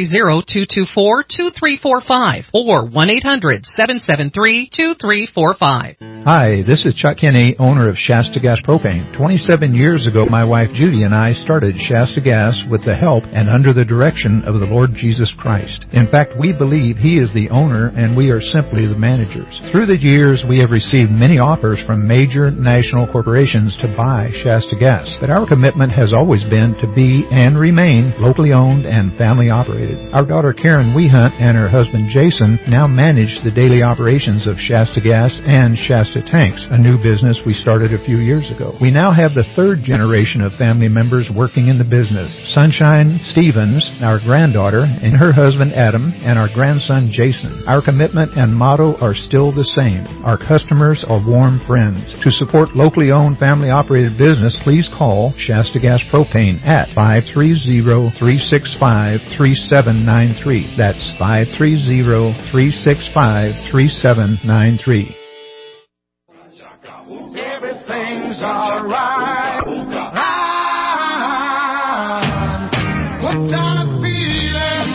530-224-2345 or 1-800-773-2345. Hi, this is Chuck Kinney, owner of Shasta Gas Propane. 27 years ago, my wife Judy and I started Shasta Gas with the help and under the direction of the Lord Jesus Christ. In fact, we believe He is the owner and we are simply the managers. Through the years, we have received many offers from major national corporations to buy Shasta Gas, but our commitment has always been to be and remain locally owned and family operated. Our daughter Karen Wehunt and her husband Jason now manage the daily operations of Shasta Gas and Shasta Tanks, a new business we started a few years ago. We now have the third generation of family members working in the business. Sunshine Stevens, our granddaughter, and her husband Adam, and our grandson Jason. Our commitment and motto are still the same. Our customers are warm friends. To support locally owned family operated business, please call Shasta Gas Propane at 530-365-3793. That's 530-365-3793. Everything's alright. What kind of feeling?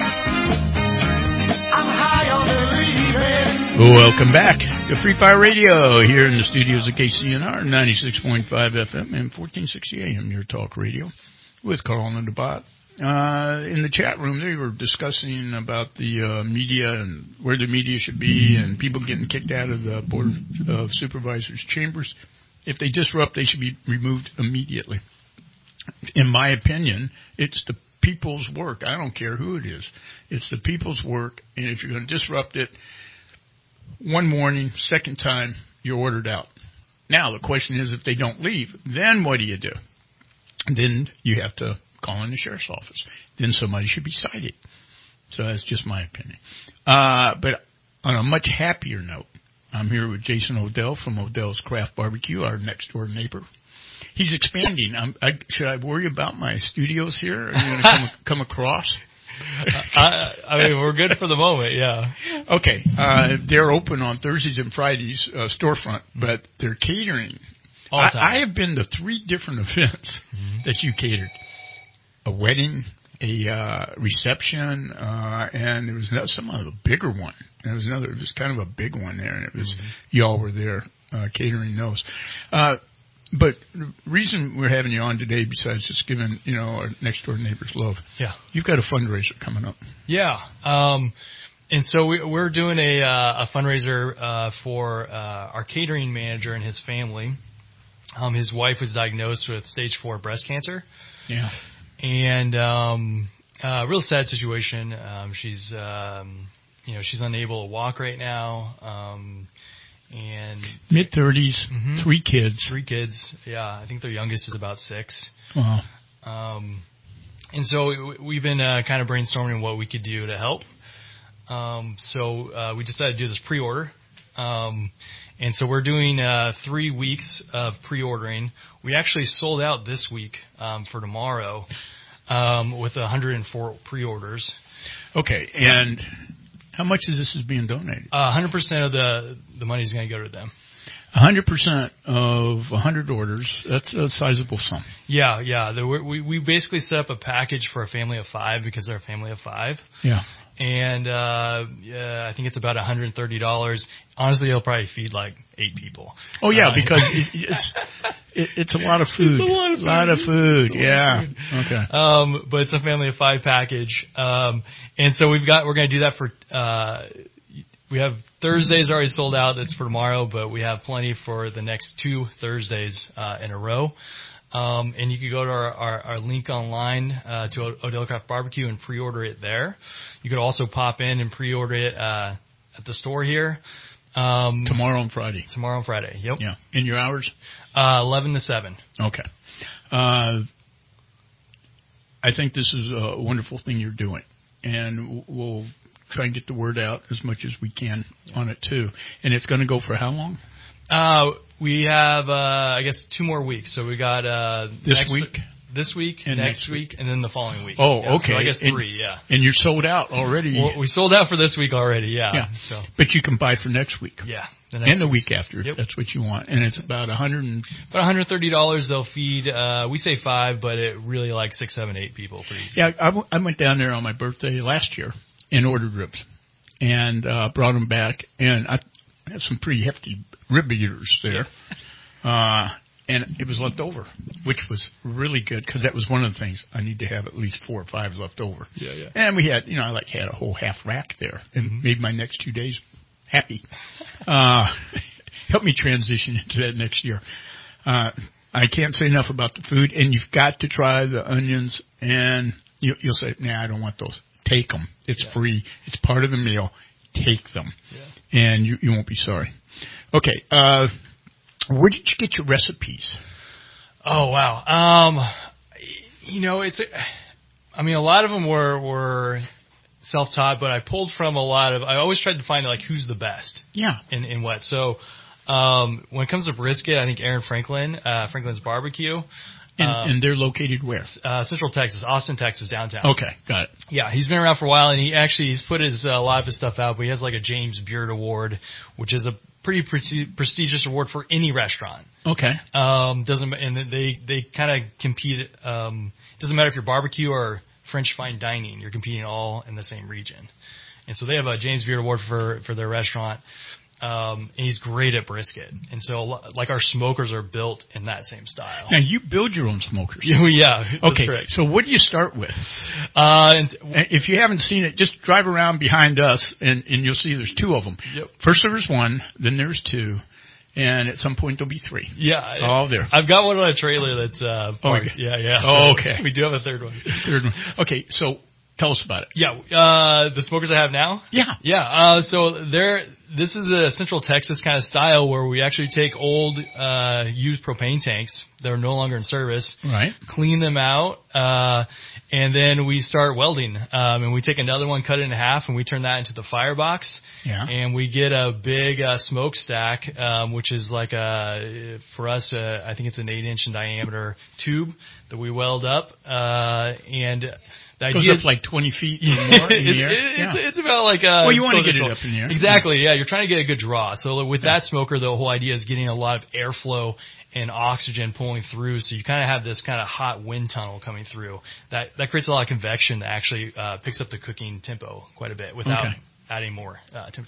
I'm high on believing. Welcome back to Free Fire Radio here in the studios of KCNR, 96.5 FM and 1460 AM, your talk radio, with Carl and DeBot. In the chat room, they were discussing about the media and where the media should be and people getting kicked out of the Board of Supervisors chambers. If they disrupt, they should be removed immediately. In my opinion, it's the people's work. I don't care who it is. It's the people's work, and if you're going to disrupt it, one morning, second time, you're ordered out. Now, the question is, if they don't leave, then what do you do? Then you have to call in the sheriff's office. Then somebody should be cited. So that's just my opinion. But on a much happier note, I'm here with Jason Odell from Odell's Craft Barbecue, our next-door neighbor. He's expanding. Should I worry about my studios here? Are you going to come across? I mean, we're good for the moment, yeah. Okay. They're open on Thursdays and Fridays, storefront, but they're catering. All the time. I have been to 3 different events that you catered. A wedding, a reception, and there was some other bigger one. It was kind of a big one there, and it was y'all were there catering knows. But the reason we're having you on today, besides just giving, our next door neighbors love, you've got a fundraiser coming up. Yeah. And so we're doing a fundraiser for our catering manager and his family. His wife was diagnosed with stage 4 breast cancer. Yeah. And real sad situation. She's she's unable to walk right now. And mid-30s, 3 kids. 3 kids, yeah. I think their youngest is about 6. Wow. And so we've been kind of brainstorming what we could do to help. So we decided to do this pre-order. And so we're doing 3 weeks of pre-ordering. We actually sold out this week for tomorrow with 104 pre-orders. Okay, and how much of this is being donated? 100% of the money is going to go to them. 100% of 100 orders, that's a sizable sum. Yeah. We basically set up a package for a family of 5 because they're a family of 5. Yeah. And I think it's about $130. Honestly, it'll probably feed like 8 people. Oh yeah, because it's a lot of food. It's a lot of food. Yeah. Okay. But it's a family of 5 package. And so we're going to do that for. We have Thursdays already sold out. That's for tomorrow, but we have plenty for the next 2 Thursdays in a row. And you can go to our link online to Odell Craft Barbecue and pre-order it there. You could also pop in and pre-order it at the store here. Tomorrow and Friday. Tomorrow and Friday, yep. Yeah. In your hours? 11 to 7. Okay. I think this is a wonderful thing you're doing. And we'll try and get the word out as much as we can on it, too. And it's going to go for how long? We have, I guess, 2 more weeks. So we got this week, and next week, and then the following week. Oh, yeah, okay. So I guess 3, yeah. And you're sold out already. Well, we sold out for this week already, yeah. So. But you can buy for next week. Yeah. And the week after. Yep. That's what you want. And it's about $130 they'll feed. We say 5, but it really like 6, 7, 8 people. Pretty easy. Yeah, I went down there on my birthday last year and ordered ribs and brought them back. And I have some pretty hefty rib eaters there. And it was left over, which was really good because that was one of the things. I need to have at least 4 or 5 left over. Yeah. And we had, I had a whole half rack there and made my next 2 days happy. Help me transition into that next year. I can't say enough about the food, and you've got to try the onions, and you'll say, nah, I don't want those. Take them. It's free. It's part of the meal. Take them. Yeah. And you won't be sorry. Okay. Where did you get your recipes? Oh, wow. A lot of them were self-taught, but I pulled from I always tried to find who's the best. Yeah. In what. So, when it comes to brisket, I think Aaron Franklin's Barbecue. And they're located where? Central Texas, Austin, Texas, downtown. Okay, got it. Yeah, he's been around for a while, and he's put a lot of his stuff out, but he has a James Beard Award, which is a pretty prestigious award for any restaurant. Okay. They kind of compete. Doesn't matter if you're barbecue or French fine dining, you're competing all in the same region. And so they have a James Beard Award for their restaurant. And he's great at brisket. And so, our smokers are built in that same style. Now, you build your own smokers. Yeah. Okay. Correct. So what do you start with? If you haven't seen it, just drive around behind us, and you'll see there's 2 of them. Yep. First there was 1, then there's 2, and at some point there'll be 3. Yeah. All there. I've got one on a trailer that's parked. Okay. Yeah. Oh, so okay. We do have a third one. Okay, so tell us about it. Yeah. The smokers I have now? Yeah. Yeah. So this is a Central Texas kind of style where we actually take old used propane tanks that are no longer in service, right? Clean them out, and then we start welding. And we take another one, cut it in half, and we turn that into the firebox. Yeah. And we get a big smokestack, which is for us, I think it's an 8-inch in diameter tube that we weld up, and the idea goes up 20 feet or more in the air. It's about well, you want to get it up in the air. Exactly, yeah. You're trying to get a good draw. So with that smoker, the whole idea is getting a lot of airflow and oxygen pulling through. So you kind of have this kind of hot wind tunnel coming through. That creates a lot of convection that actually picks up the cooking tempo quite a bit without adding more temperature.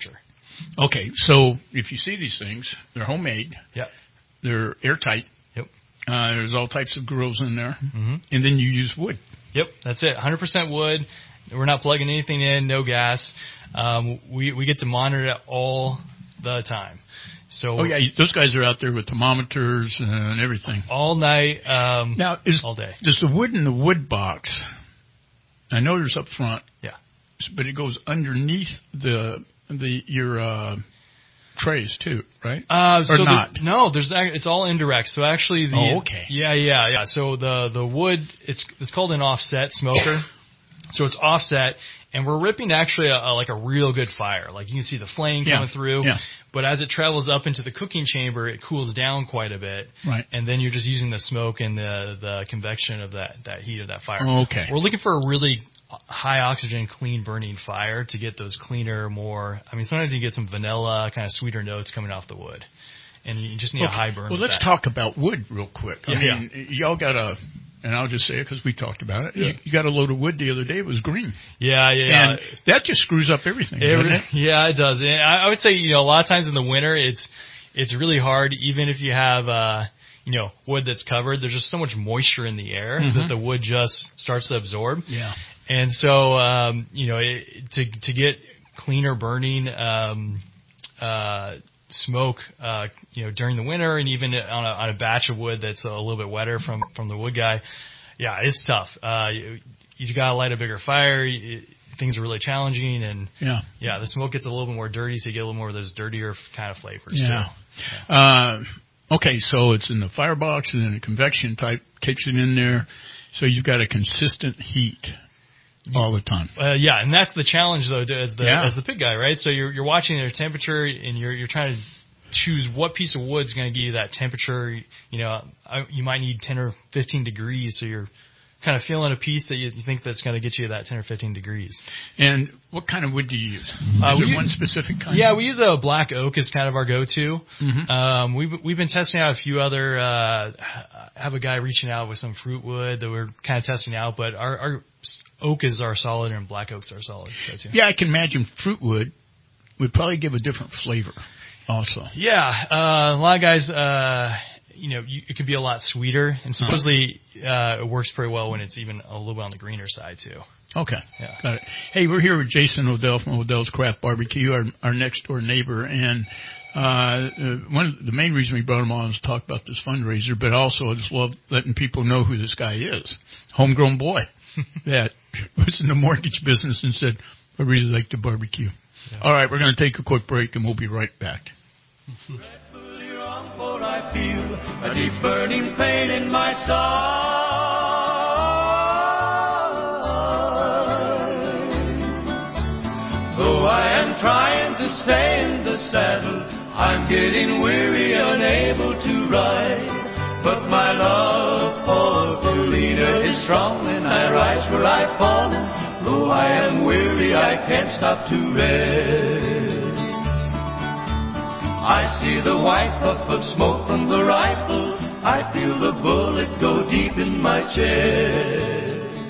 Okay, so if you see these things, they're homemade. Yep. They're airtight. Yep. There's all types of grills in there. Mm-hmm. And then you use wood. Yep, that's it. 100% wood. We're not plugging anything in, no gas. We get to monitor it all the time. So those guys are out there with thermometers and everything. All night, now, all day. Does the wood in the wood box, I know there's up front, but it goes underneath your trays too, right? Or not? No, it's all indirect. So actually, okay. Yeah. So the wood, it's called an offset smoker. So it's offset, and we're ripping actually like a real good fire. Like you can see the flame coming through. Yeah. But as it travels up into the cooking chamber, it cools down quite a bit. Right. And then you're just using the smoke and the convection of that heat of that fire. Okay. We're looking for a really high oxygen, clean burning fire to get those cleaner, more. I mean, sometimes you get some vanilla, kind of sweeter notes coming off the wood, and you just need a high burn. Well, let's talk about wood real quick. I mean, y'all got and I'll just say it because we talked about it. Yeah. You got a load of wood the other day. It was green. Yeah. And that just screws up everything, doesn't it? Yeah, it does. And I would say, a lot of times in the winter, it's really hard, even if you have, wood that's covered. There's just so much moisture in the air that the wood just starts to absorb. Yeah. And so, to get cleaner burning, smoke, during the winter, and even on a batch of wood that's a little bit wetter from the wood guy, it's tough. You got to light a bigger fire. Things are really challenging, and the smoke gets a little bit more dirty, so you get a little more of those dirtier kind of flavors. Yeah. Too. Okay, so it's in the firebox, and then a convection type takes it in there, so you've got a consistent heat all the time. And that's the challenge though, as the pig guy, right? So you're watching their temperature, and you're trying to choose what piece of wood's going to give you that temperature. You might need 10 or 15 degrees, so you're kind of feeling a piece that you think that's going to get you that 10 or 15 degrees. And what kind of wood do you use? Is it one specific kind? Yeah, we use a black oak as kind of our go-to. Mm-hmm. We've been testing out a few other. Have a guy reaching out with some fruit wood that we're kind of testing out, but our oak is our solid, and black oak's our solid. Yeah, I can imagine fruit wood would probably give a different flavor also. Yeah, a lot of guys, it could be a lot sweeter, and supposedly it works pretty well when it's even a little bit on the greener side too. Okay, got it. Hey, we're here with Jason Odell from Odell's Craft Barbecue, our next door neighbor, and one of the main reason we brought him on is to talk about this fundraiser, but also I just love letting people know who this guy is. Homegrown boy that was in the mortgage business and said, I really like to barbecue. Yeah. All right, we're going to take a quick break, and we'll be right back. For I feel a deep burning pain in my side. Though I am trying to stay in the saddle, I'm getting weary, unable to ride. But my love for Felina is strong, and I rise where I've fallen. Though I am weary, I can't stop to rest. I see the white puff of smoke from the rifle. I feel the bullet go deep in my chest.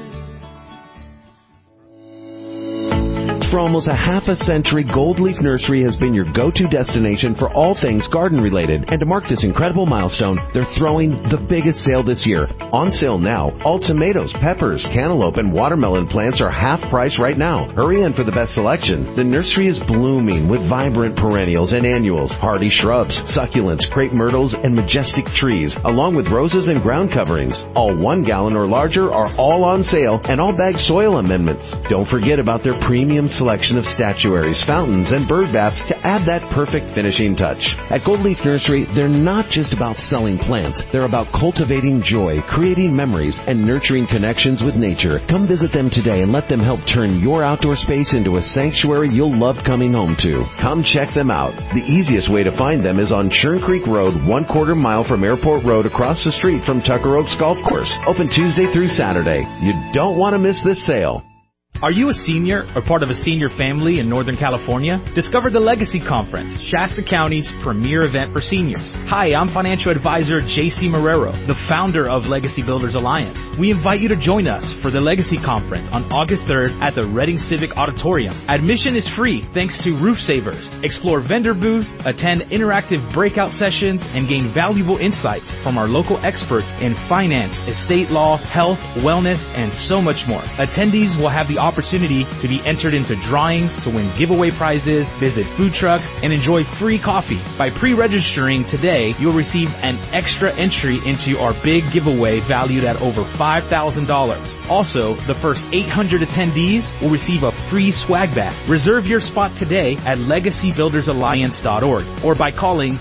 For almost a half a century, Gold Leaf Nursery has been your go-to destination for all things garden-related. And to mark this incredible milestone, they're throwing the biggest sale this year. On sale now, all tomatoes, peppers, cantaloupe, and watermelon plants are half price right now. Hurry in for the best selection. The nursery is blooming with vibrant perennials and annuals, hardy shrubs, succulents, crepe myrtles, and majestic trees, along with roses and ground coverings. All 1 gallon or larger are all on sale, and all bag soil amendments. Don't forget about their premium selection of statuaries, fountains, and bird baths to add that perfect finishing touch. At Gold Leaf Nursery, they're not just about selling plants. They're about cultivating joy, creating memories, and nurturing connections with nature. Come visit them today and let them help turn your outdoor space into a sanctuary you'll love coming home to. Come check them out. The easiest way to find them is on Churn Creek Road, 1/4 mile from Airport Road, across the street from Tucker Oaks Golf Course. Open Tuesday through Saturday. You don't want to miss this sale. Are you a senior or part of a senior family in Northern California? Discover the Legacy Conference, Shasta County's premier event for seniors. Hi, I'm financial advisor J.C. Marrero, the founder of Legacy Builders Alliance. We invite you to join us for the Legacy Conference on August 3rd at the Reading Civic Auditorium. Admission is free thanks to Roof Savers. Explore vendor booths, attend interactive breakout sessions, and gain valuable insights from our local experts in finance, estate law, health, wellness, and so much more. Attendees will have the opportunity to be entered into drawings, to win giveaway prizes, visit food trucks, and enjoy free coffee. By pre-registering today, you'll receive an extra entry into our big giveaway valued at over $5,000. Also, the first 800 attendees will receive a free swag bag. Reserve your spot today at legacybuildersalliance.org or by calling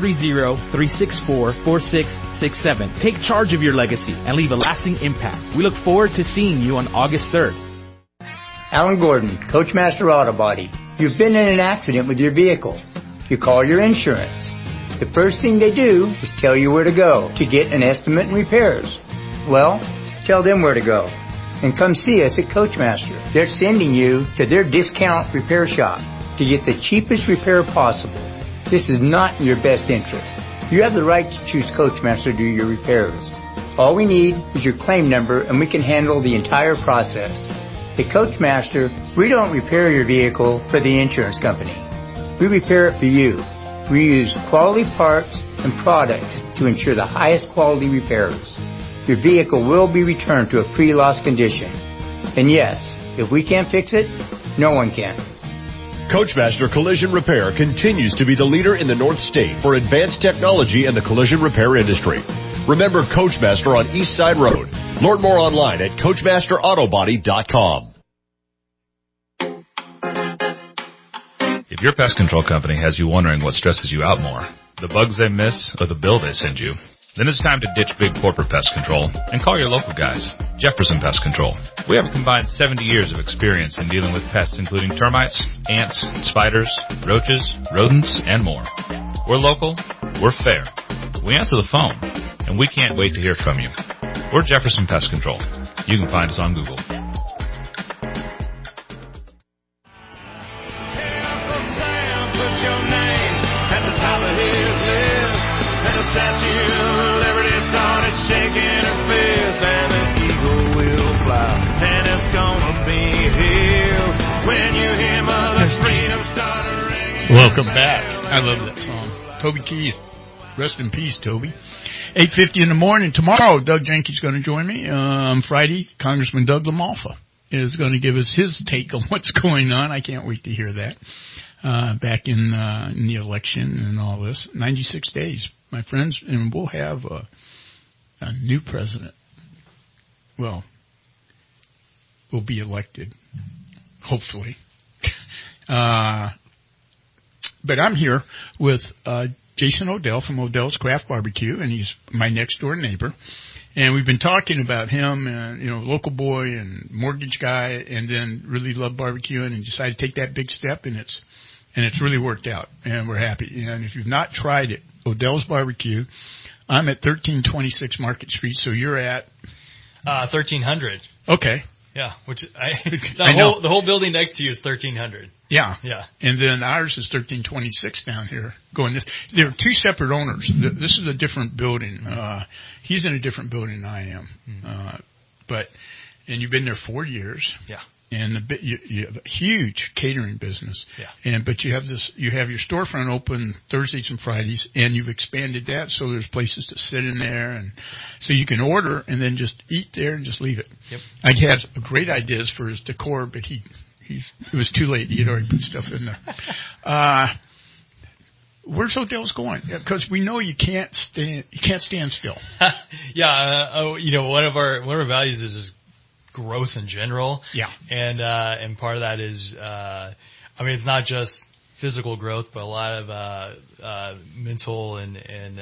530-364-4667. Take charge of your legacy and leave a lasting impact. We look forward to seeing you on August 3rd. Alan Gordon, Coachmaster Auto Body. You've been in an accident with your vehicle. You call your insurance. The first thing they do is tell you where to go to get an estimate and repairs. Well, tell them where to go. And come see us at Coachmaster. They're sending you to their discount repair shop to get the cheapest repair possible. This is not in your best interest. You have the right to choose Coachmaster to do your repairs. All we need is your claim number and we can handle the entire process. At Coachmaster, we don't repair your vehicle for the insurance company. We repair it for you. We use quality parts and products to ensure the highest quality repairs. Your vehicle will be returned to a pre-loss condition. And yes, if we can't fix it, no one can. Coachmaster Collision Repair continues to be the leader in the North State for advanced technology in the collision repair industry. Remember Coachmaster on East Side Road. Learn more online at CoachmasterAutobody.com. If your pest control company has you wondering what stresses you out more, the bugs they miss or the bill they send you, then it's time to ditch big corporate pest control and call your local guys, Jefferson Pest Control. We have a combined 70 years of experience in dealing with pests including termites, ants, spiders, roaches, rodents, and more. We're local, we're fair, we answer the phone, and we can't wait to hear from you. We're Jefferson Pest Control. You can find us on Google. Welcome back. I love that song. Toby Keith. Rest in peace, Toby. 8:50 in the morning. Tomorrow, Doug Jenkins is going to join me. Friday, Congressman Doug LaMalfa is going to give us his take on what's going on. I can't wait to hear that. Back in the election and all this. 96 days, my friends, and we'll have a new president. Well, will be elected, hopefully. But I'm here with Jason Odell from Odell's Craft Barbecue, and he's my next-door neighbor. And we've been talking about him, and local boy and mortgage guy, and then really loved barbecuing and decided to take that big step, and it's really worked out, and we're happy. And if you've not tried it, Odell's Barbecue, I'm at 1326 Market Street, so you're at 1300. Okay. Yeah, which I know. The whole building next to you is 1300. Yeah. Yeah. And then ours is 1326 down here. There are two separate owners. This is a different building. He's in a different building than I am. Mm-hmm. And you've been there 4 years. Yeah. And you have a huge catering business. Yeah. But you have your storefront open Thursdays and Fridays, and you've expanded that so there's places to sit in there, and so you can order and then just eat there and just leave it. Yep. I had great ideas for his decor, but it was too late. He had already put stuff in there. Where's Odell's going? Because we know you can't stand still. Yeah. One of our values is just growth in general. Yeah. And part of that is, it's not just physical growth, but a lot of mental and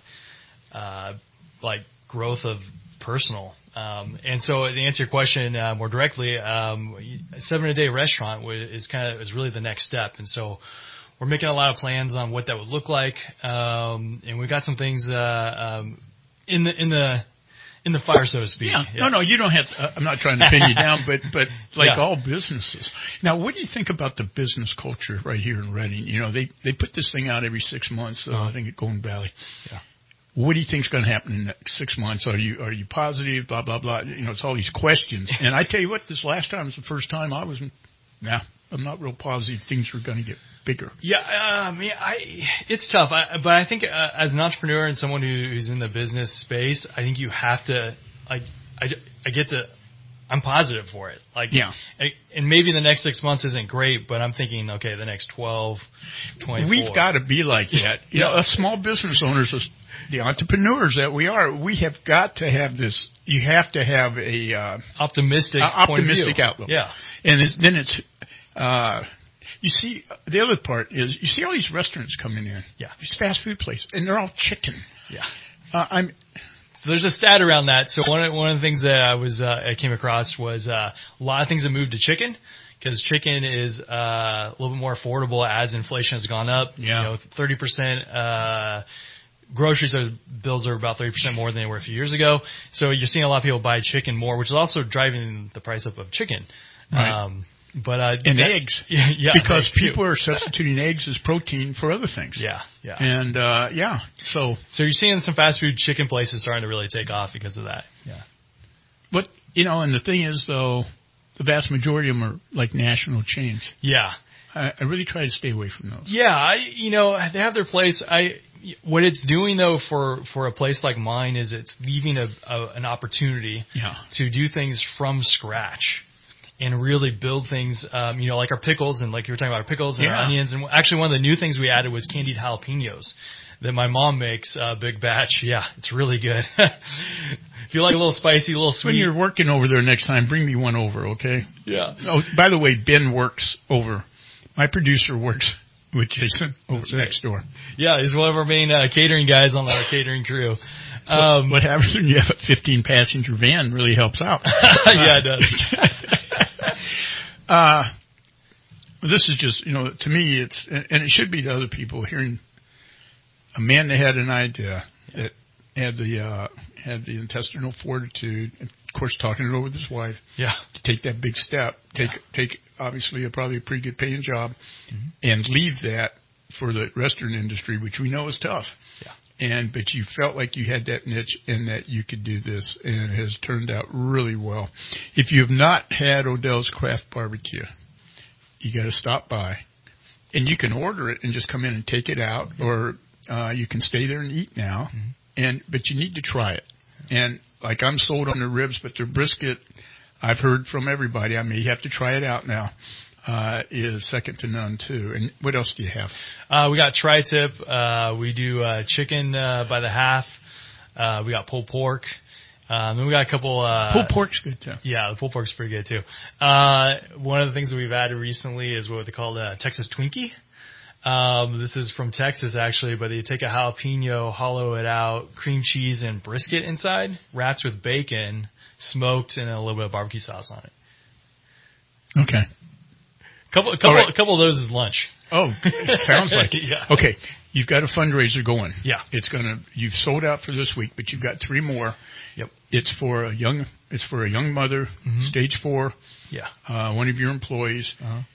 growth of personal. And so to answer your question more directly, 7-a-day restaurant is really the next step. And so we're making a lot of plans on what that would look like. And we've got some things in in the fire, so to speak. Yeah. No, you don't have to, I'm not trying to pin you down, but like all businesses. Now, what do you think about the business culture right here in Redding? You know, they put this thing out every 6 months, I think at Golden Valley. Yeah. What do you think is going to happen in the next 6 months? Are you positive? Blah, blah, blah. You know, it's all these questions. And I tell you what, this last time was the first time I'm not real positive things were going to get bigger. Yeah, it's tough. But I think as an entrepreneur and someone who's in the business space, I think you have to, I'm positive for it. And maybe the next 6 months isn't great, but I'm thinking, okay, the next 12, 24. We've got to be like that. You know, us small business owners, the entrepreneurs that we are, we have got to have this. You have to have a optimistic outlook. Yeah, and you see, the other part is you see all these restaurants coming in. Yeah, these fast food places, and they're all chicken. Yeah, So there's a stat around that. So one of the things that I came across was a lot of things have moved to chicken. Because chicken is a little bit more affordable as inflation has gone up. Yeah. 30%. Groceries bills are about 30% more than they were a few years ago. So you're seeing a lot of people buy chicken more, which is also driving the price up of chicken. Right. And eggs. Yeah. Because people are substituting eggs as protein for other things. Yeah. And, So you're seeing some fast food chicken places starting to really take off because of that. Yeah. But, and the thing is, though, the vast majority of them are like national chains. Yeah. I really try to stay away from those. Yeah. They have their place. What it's doing, though, for a place like mine is it's leaving an opportunity to do things from scratch and really build things, like our pickles and like you were talking about our pickles and our onions. And actually one of the new things we added was candied jalapenos that my mom makes, big batch. Yeah, it's really good. If you like a little spicy, a little sweet. When you're working over there next time, bring me one over, okay? Yeah. Oh, by the way, Ben works over. My producer works with Jason over next door. Yeah, he's one of our main catering guys on our catering crew. What happens when you have a 15-passenger van really helps out. Yeah, it does. This is just, to me, it's, and it should be to other people, hearing a man that had an idea, that had the intestinal fortitude, and of course talking it over with his wife, to take that big step, take obviously probably a pretty good paying job, and leave that for the restaurant industry, which we know is tough. Yeah. But you felt like you had that niche and that you could do this, and it has turned out really well. If you have not had Odell's Craft Barbecue, you got to stop by, and you can order it and just come in and take it out, or you can stay there and eat now. But you need to try it. And like I'm sold on the ribs, but their brisket, I've heard from everybody. I mean, you have to try it out now. Is second to none too. And what else do you have? We got tri-tip. We do chicken by the half. We got pulled pork. Then we got a couple. Pulled pork's good too. Yeah, the pulled pork's pretty good too. One of the things that we've added recently is what they call Texas Twinkie. This is from Texas actually, but you take a jalapeno, hollow it out, cream cheese and brisket inside, wrapped with bacon, smoked, and a little bit of barbecue sauce on it. Okay. Couple of those is lunch. Oh, it sounds like it. Yeah. Okay, you've got a fundraiser going. Yeah. You've sold out for this week, but you've got 3 more. Yep. It's for a young mother, stage 4. Yeah. One of your employees.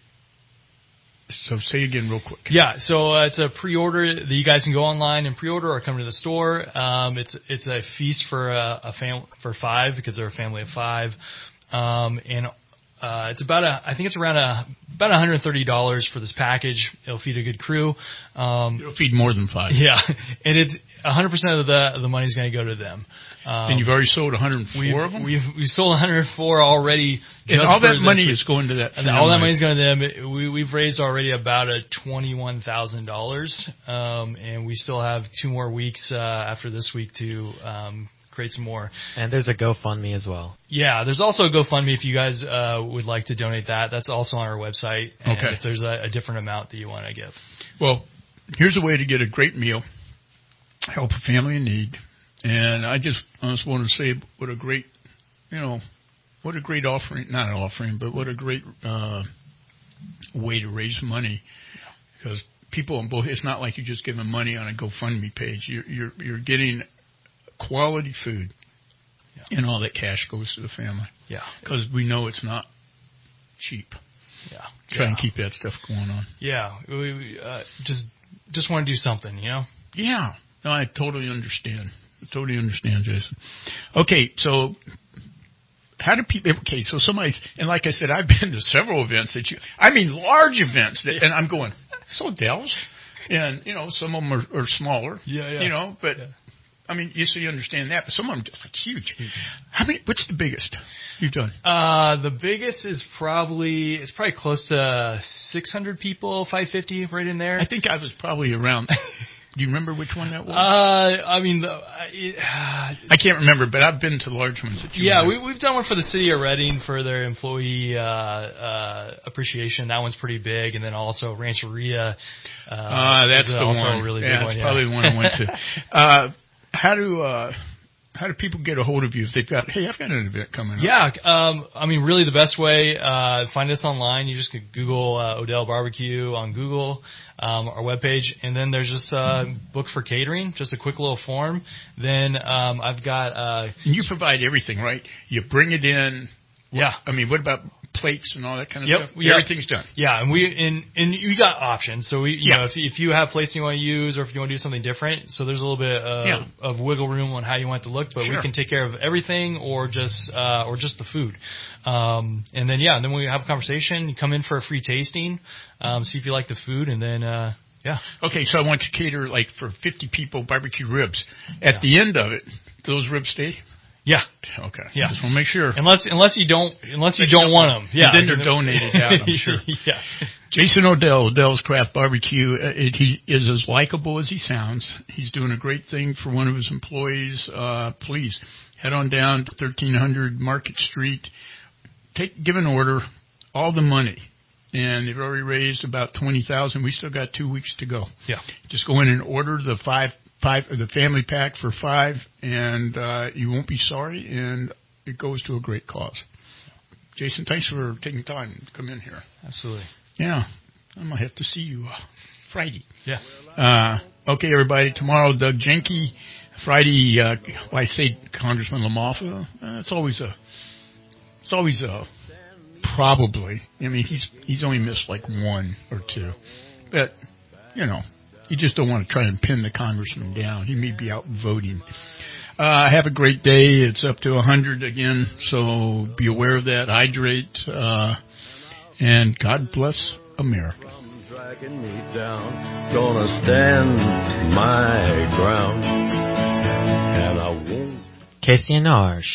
So say again real quick. Yeah, so it's a pre-order that you guys can go online and pre-order or come to the store. It's a feast for a family for 5 because they're a family of 5, and it's I think it's around about $130 for this package. It'll feed a good crew. It'll feed more than 5. Yeah, and it's 100% of the money's going to go to them. And you've already sold 104 of them? We've sold 104 already. And all that money is going to that family. All that money is going to them. We've raised already about $21,000, and we still have 2 more weeks after this week to create some more. And there's a GoFundMe as well. Yeah, there's also a GoFundMe if you guys would like to donate that. That's also on our website. And if there's a different amount that you want to give. Well, here's a way to get a great meal, help a family in need. And I just want to say what a great offering, not an offering, but what a great way to raise money. Because people on both, it's not like you're just giving money on a GoFundMe page. You're getting quality food And all that cash goes to the family. Yeah. Because we know it's not cheap. Yeah. Try and keep that stuff going on. Yeah. We just want to do something, you know? Yeah. No, I totally understand. Jason. Okay, so how do people... Okay, so somebody's... And like I said, I've been to several events large events. And I'm going, so Dells? And, some of them are smaller. Yeah. But... Yeah. I mean, you understand that, but some of them just huge. What's the biggest you've done? The biggest is probably close to 600 people, 550, right in there. I think I was probably around. Do you remember which one that was? I can't remember, but I've been to large ones. We've done one for the city of Reading for their employee appreciation. That one's pretty big, and then also Rancheria. That's the also one. A really big one. That's probably the one I went to. How do people get a hold of you if they've got, hey, I've got an event coming up? Yeah, really the best way, find us online. You just could Google Odell Barbecue on Google, our webpage, and then there's just book for catering, just a quick little form. Then I've got... and you provide everything, right? You bring it in. Yeah. What about plates and all that kind of stuff? Everything's done. Yeah, and you got options. So if you have plates you want to use, or if you want to do something different, so there's a little bit of wiggle room on how you want it to look. But we can take care of everything, or just the food. And then we have a conversation. You come in for a free tasting, see if you like the food, and then. Okay, so I want to cater for 50 people barbecue ribs. At the end of it, do those ribs stay? Yeah. Okay. Yeah. Just want to make sure. Unless you don't want them. Yeah. And then they're donated out, I'm sure. Yeah. Jason Odell, Odell's Craft Barbecue. He is as likable as he sounds. He's doing a great thing for one of his employees. Please head on down to 1300 Market Street. Give an order. All the money. And they've already raised about $20,000. We still got 2 weeks to go. Yeah. Just go in and order the the family pack for 5, and you won't be sorry, and it goes to a great cause. Jason, thanks for taking time to come in here. Absolutely. Yeah. I'm going to have to see you Friday. Yeah. Okay, everybody. Tomorrow, Doug Jenke. Friday, I say Congressman LaMalfa. It's always a probably. I mean, he's only missed 1 or 2. But, you just don't want to try and pin the congressman down. He may be out voting. Have a great day. It's up to 100 again, so be aware of that. Hydrate, and God bless America. Dragging me down, gonna stand my ground, and I won't. KCNR.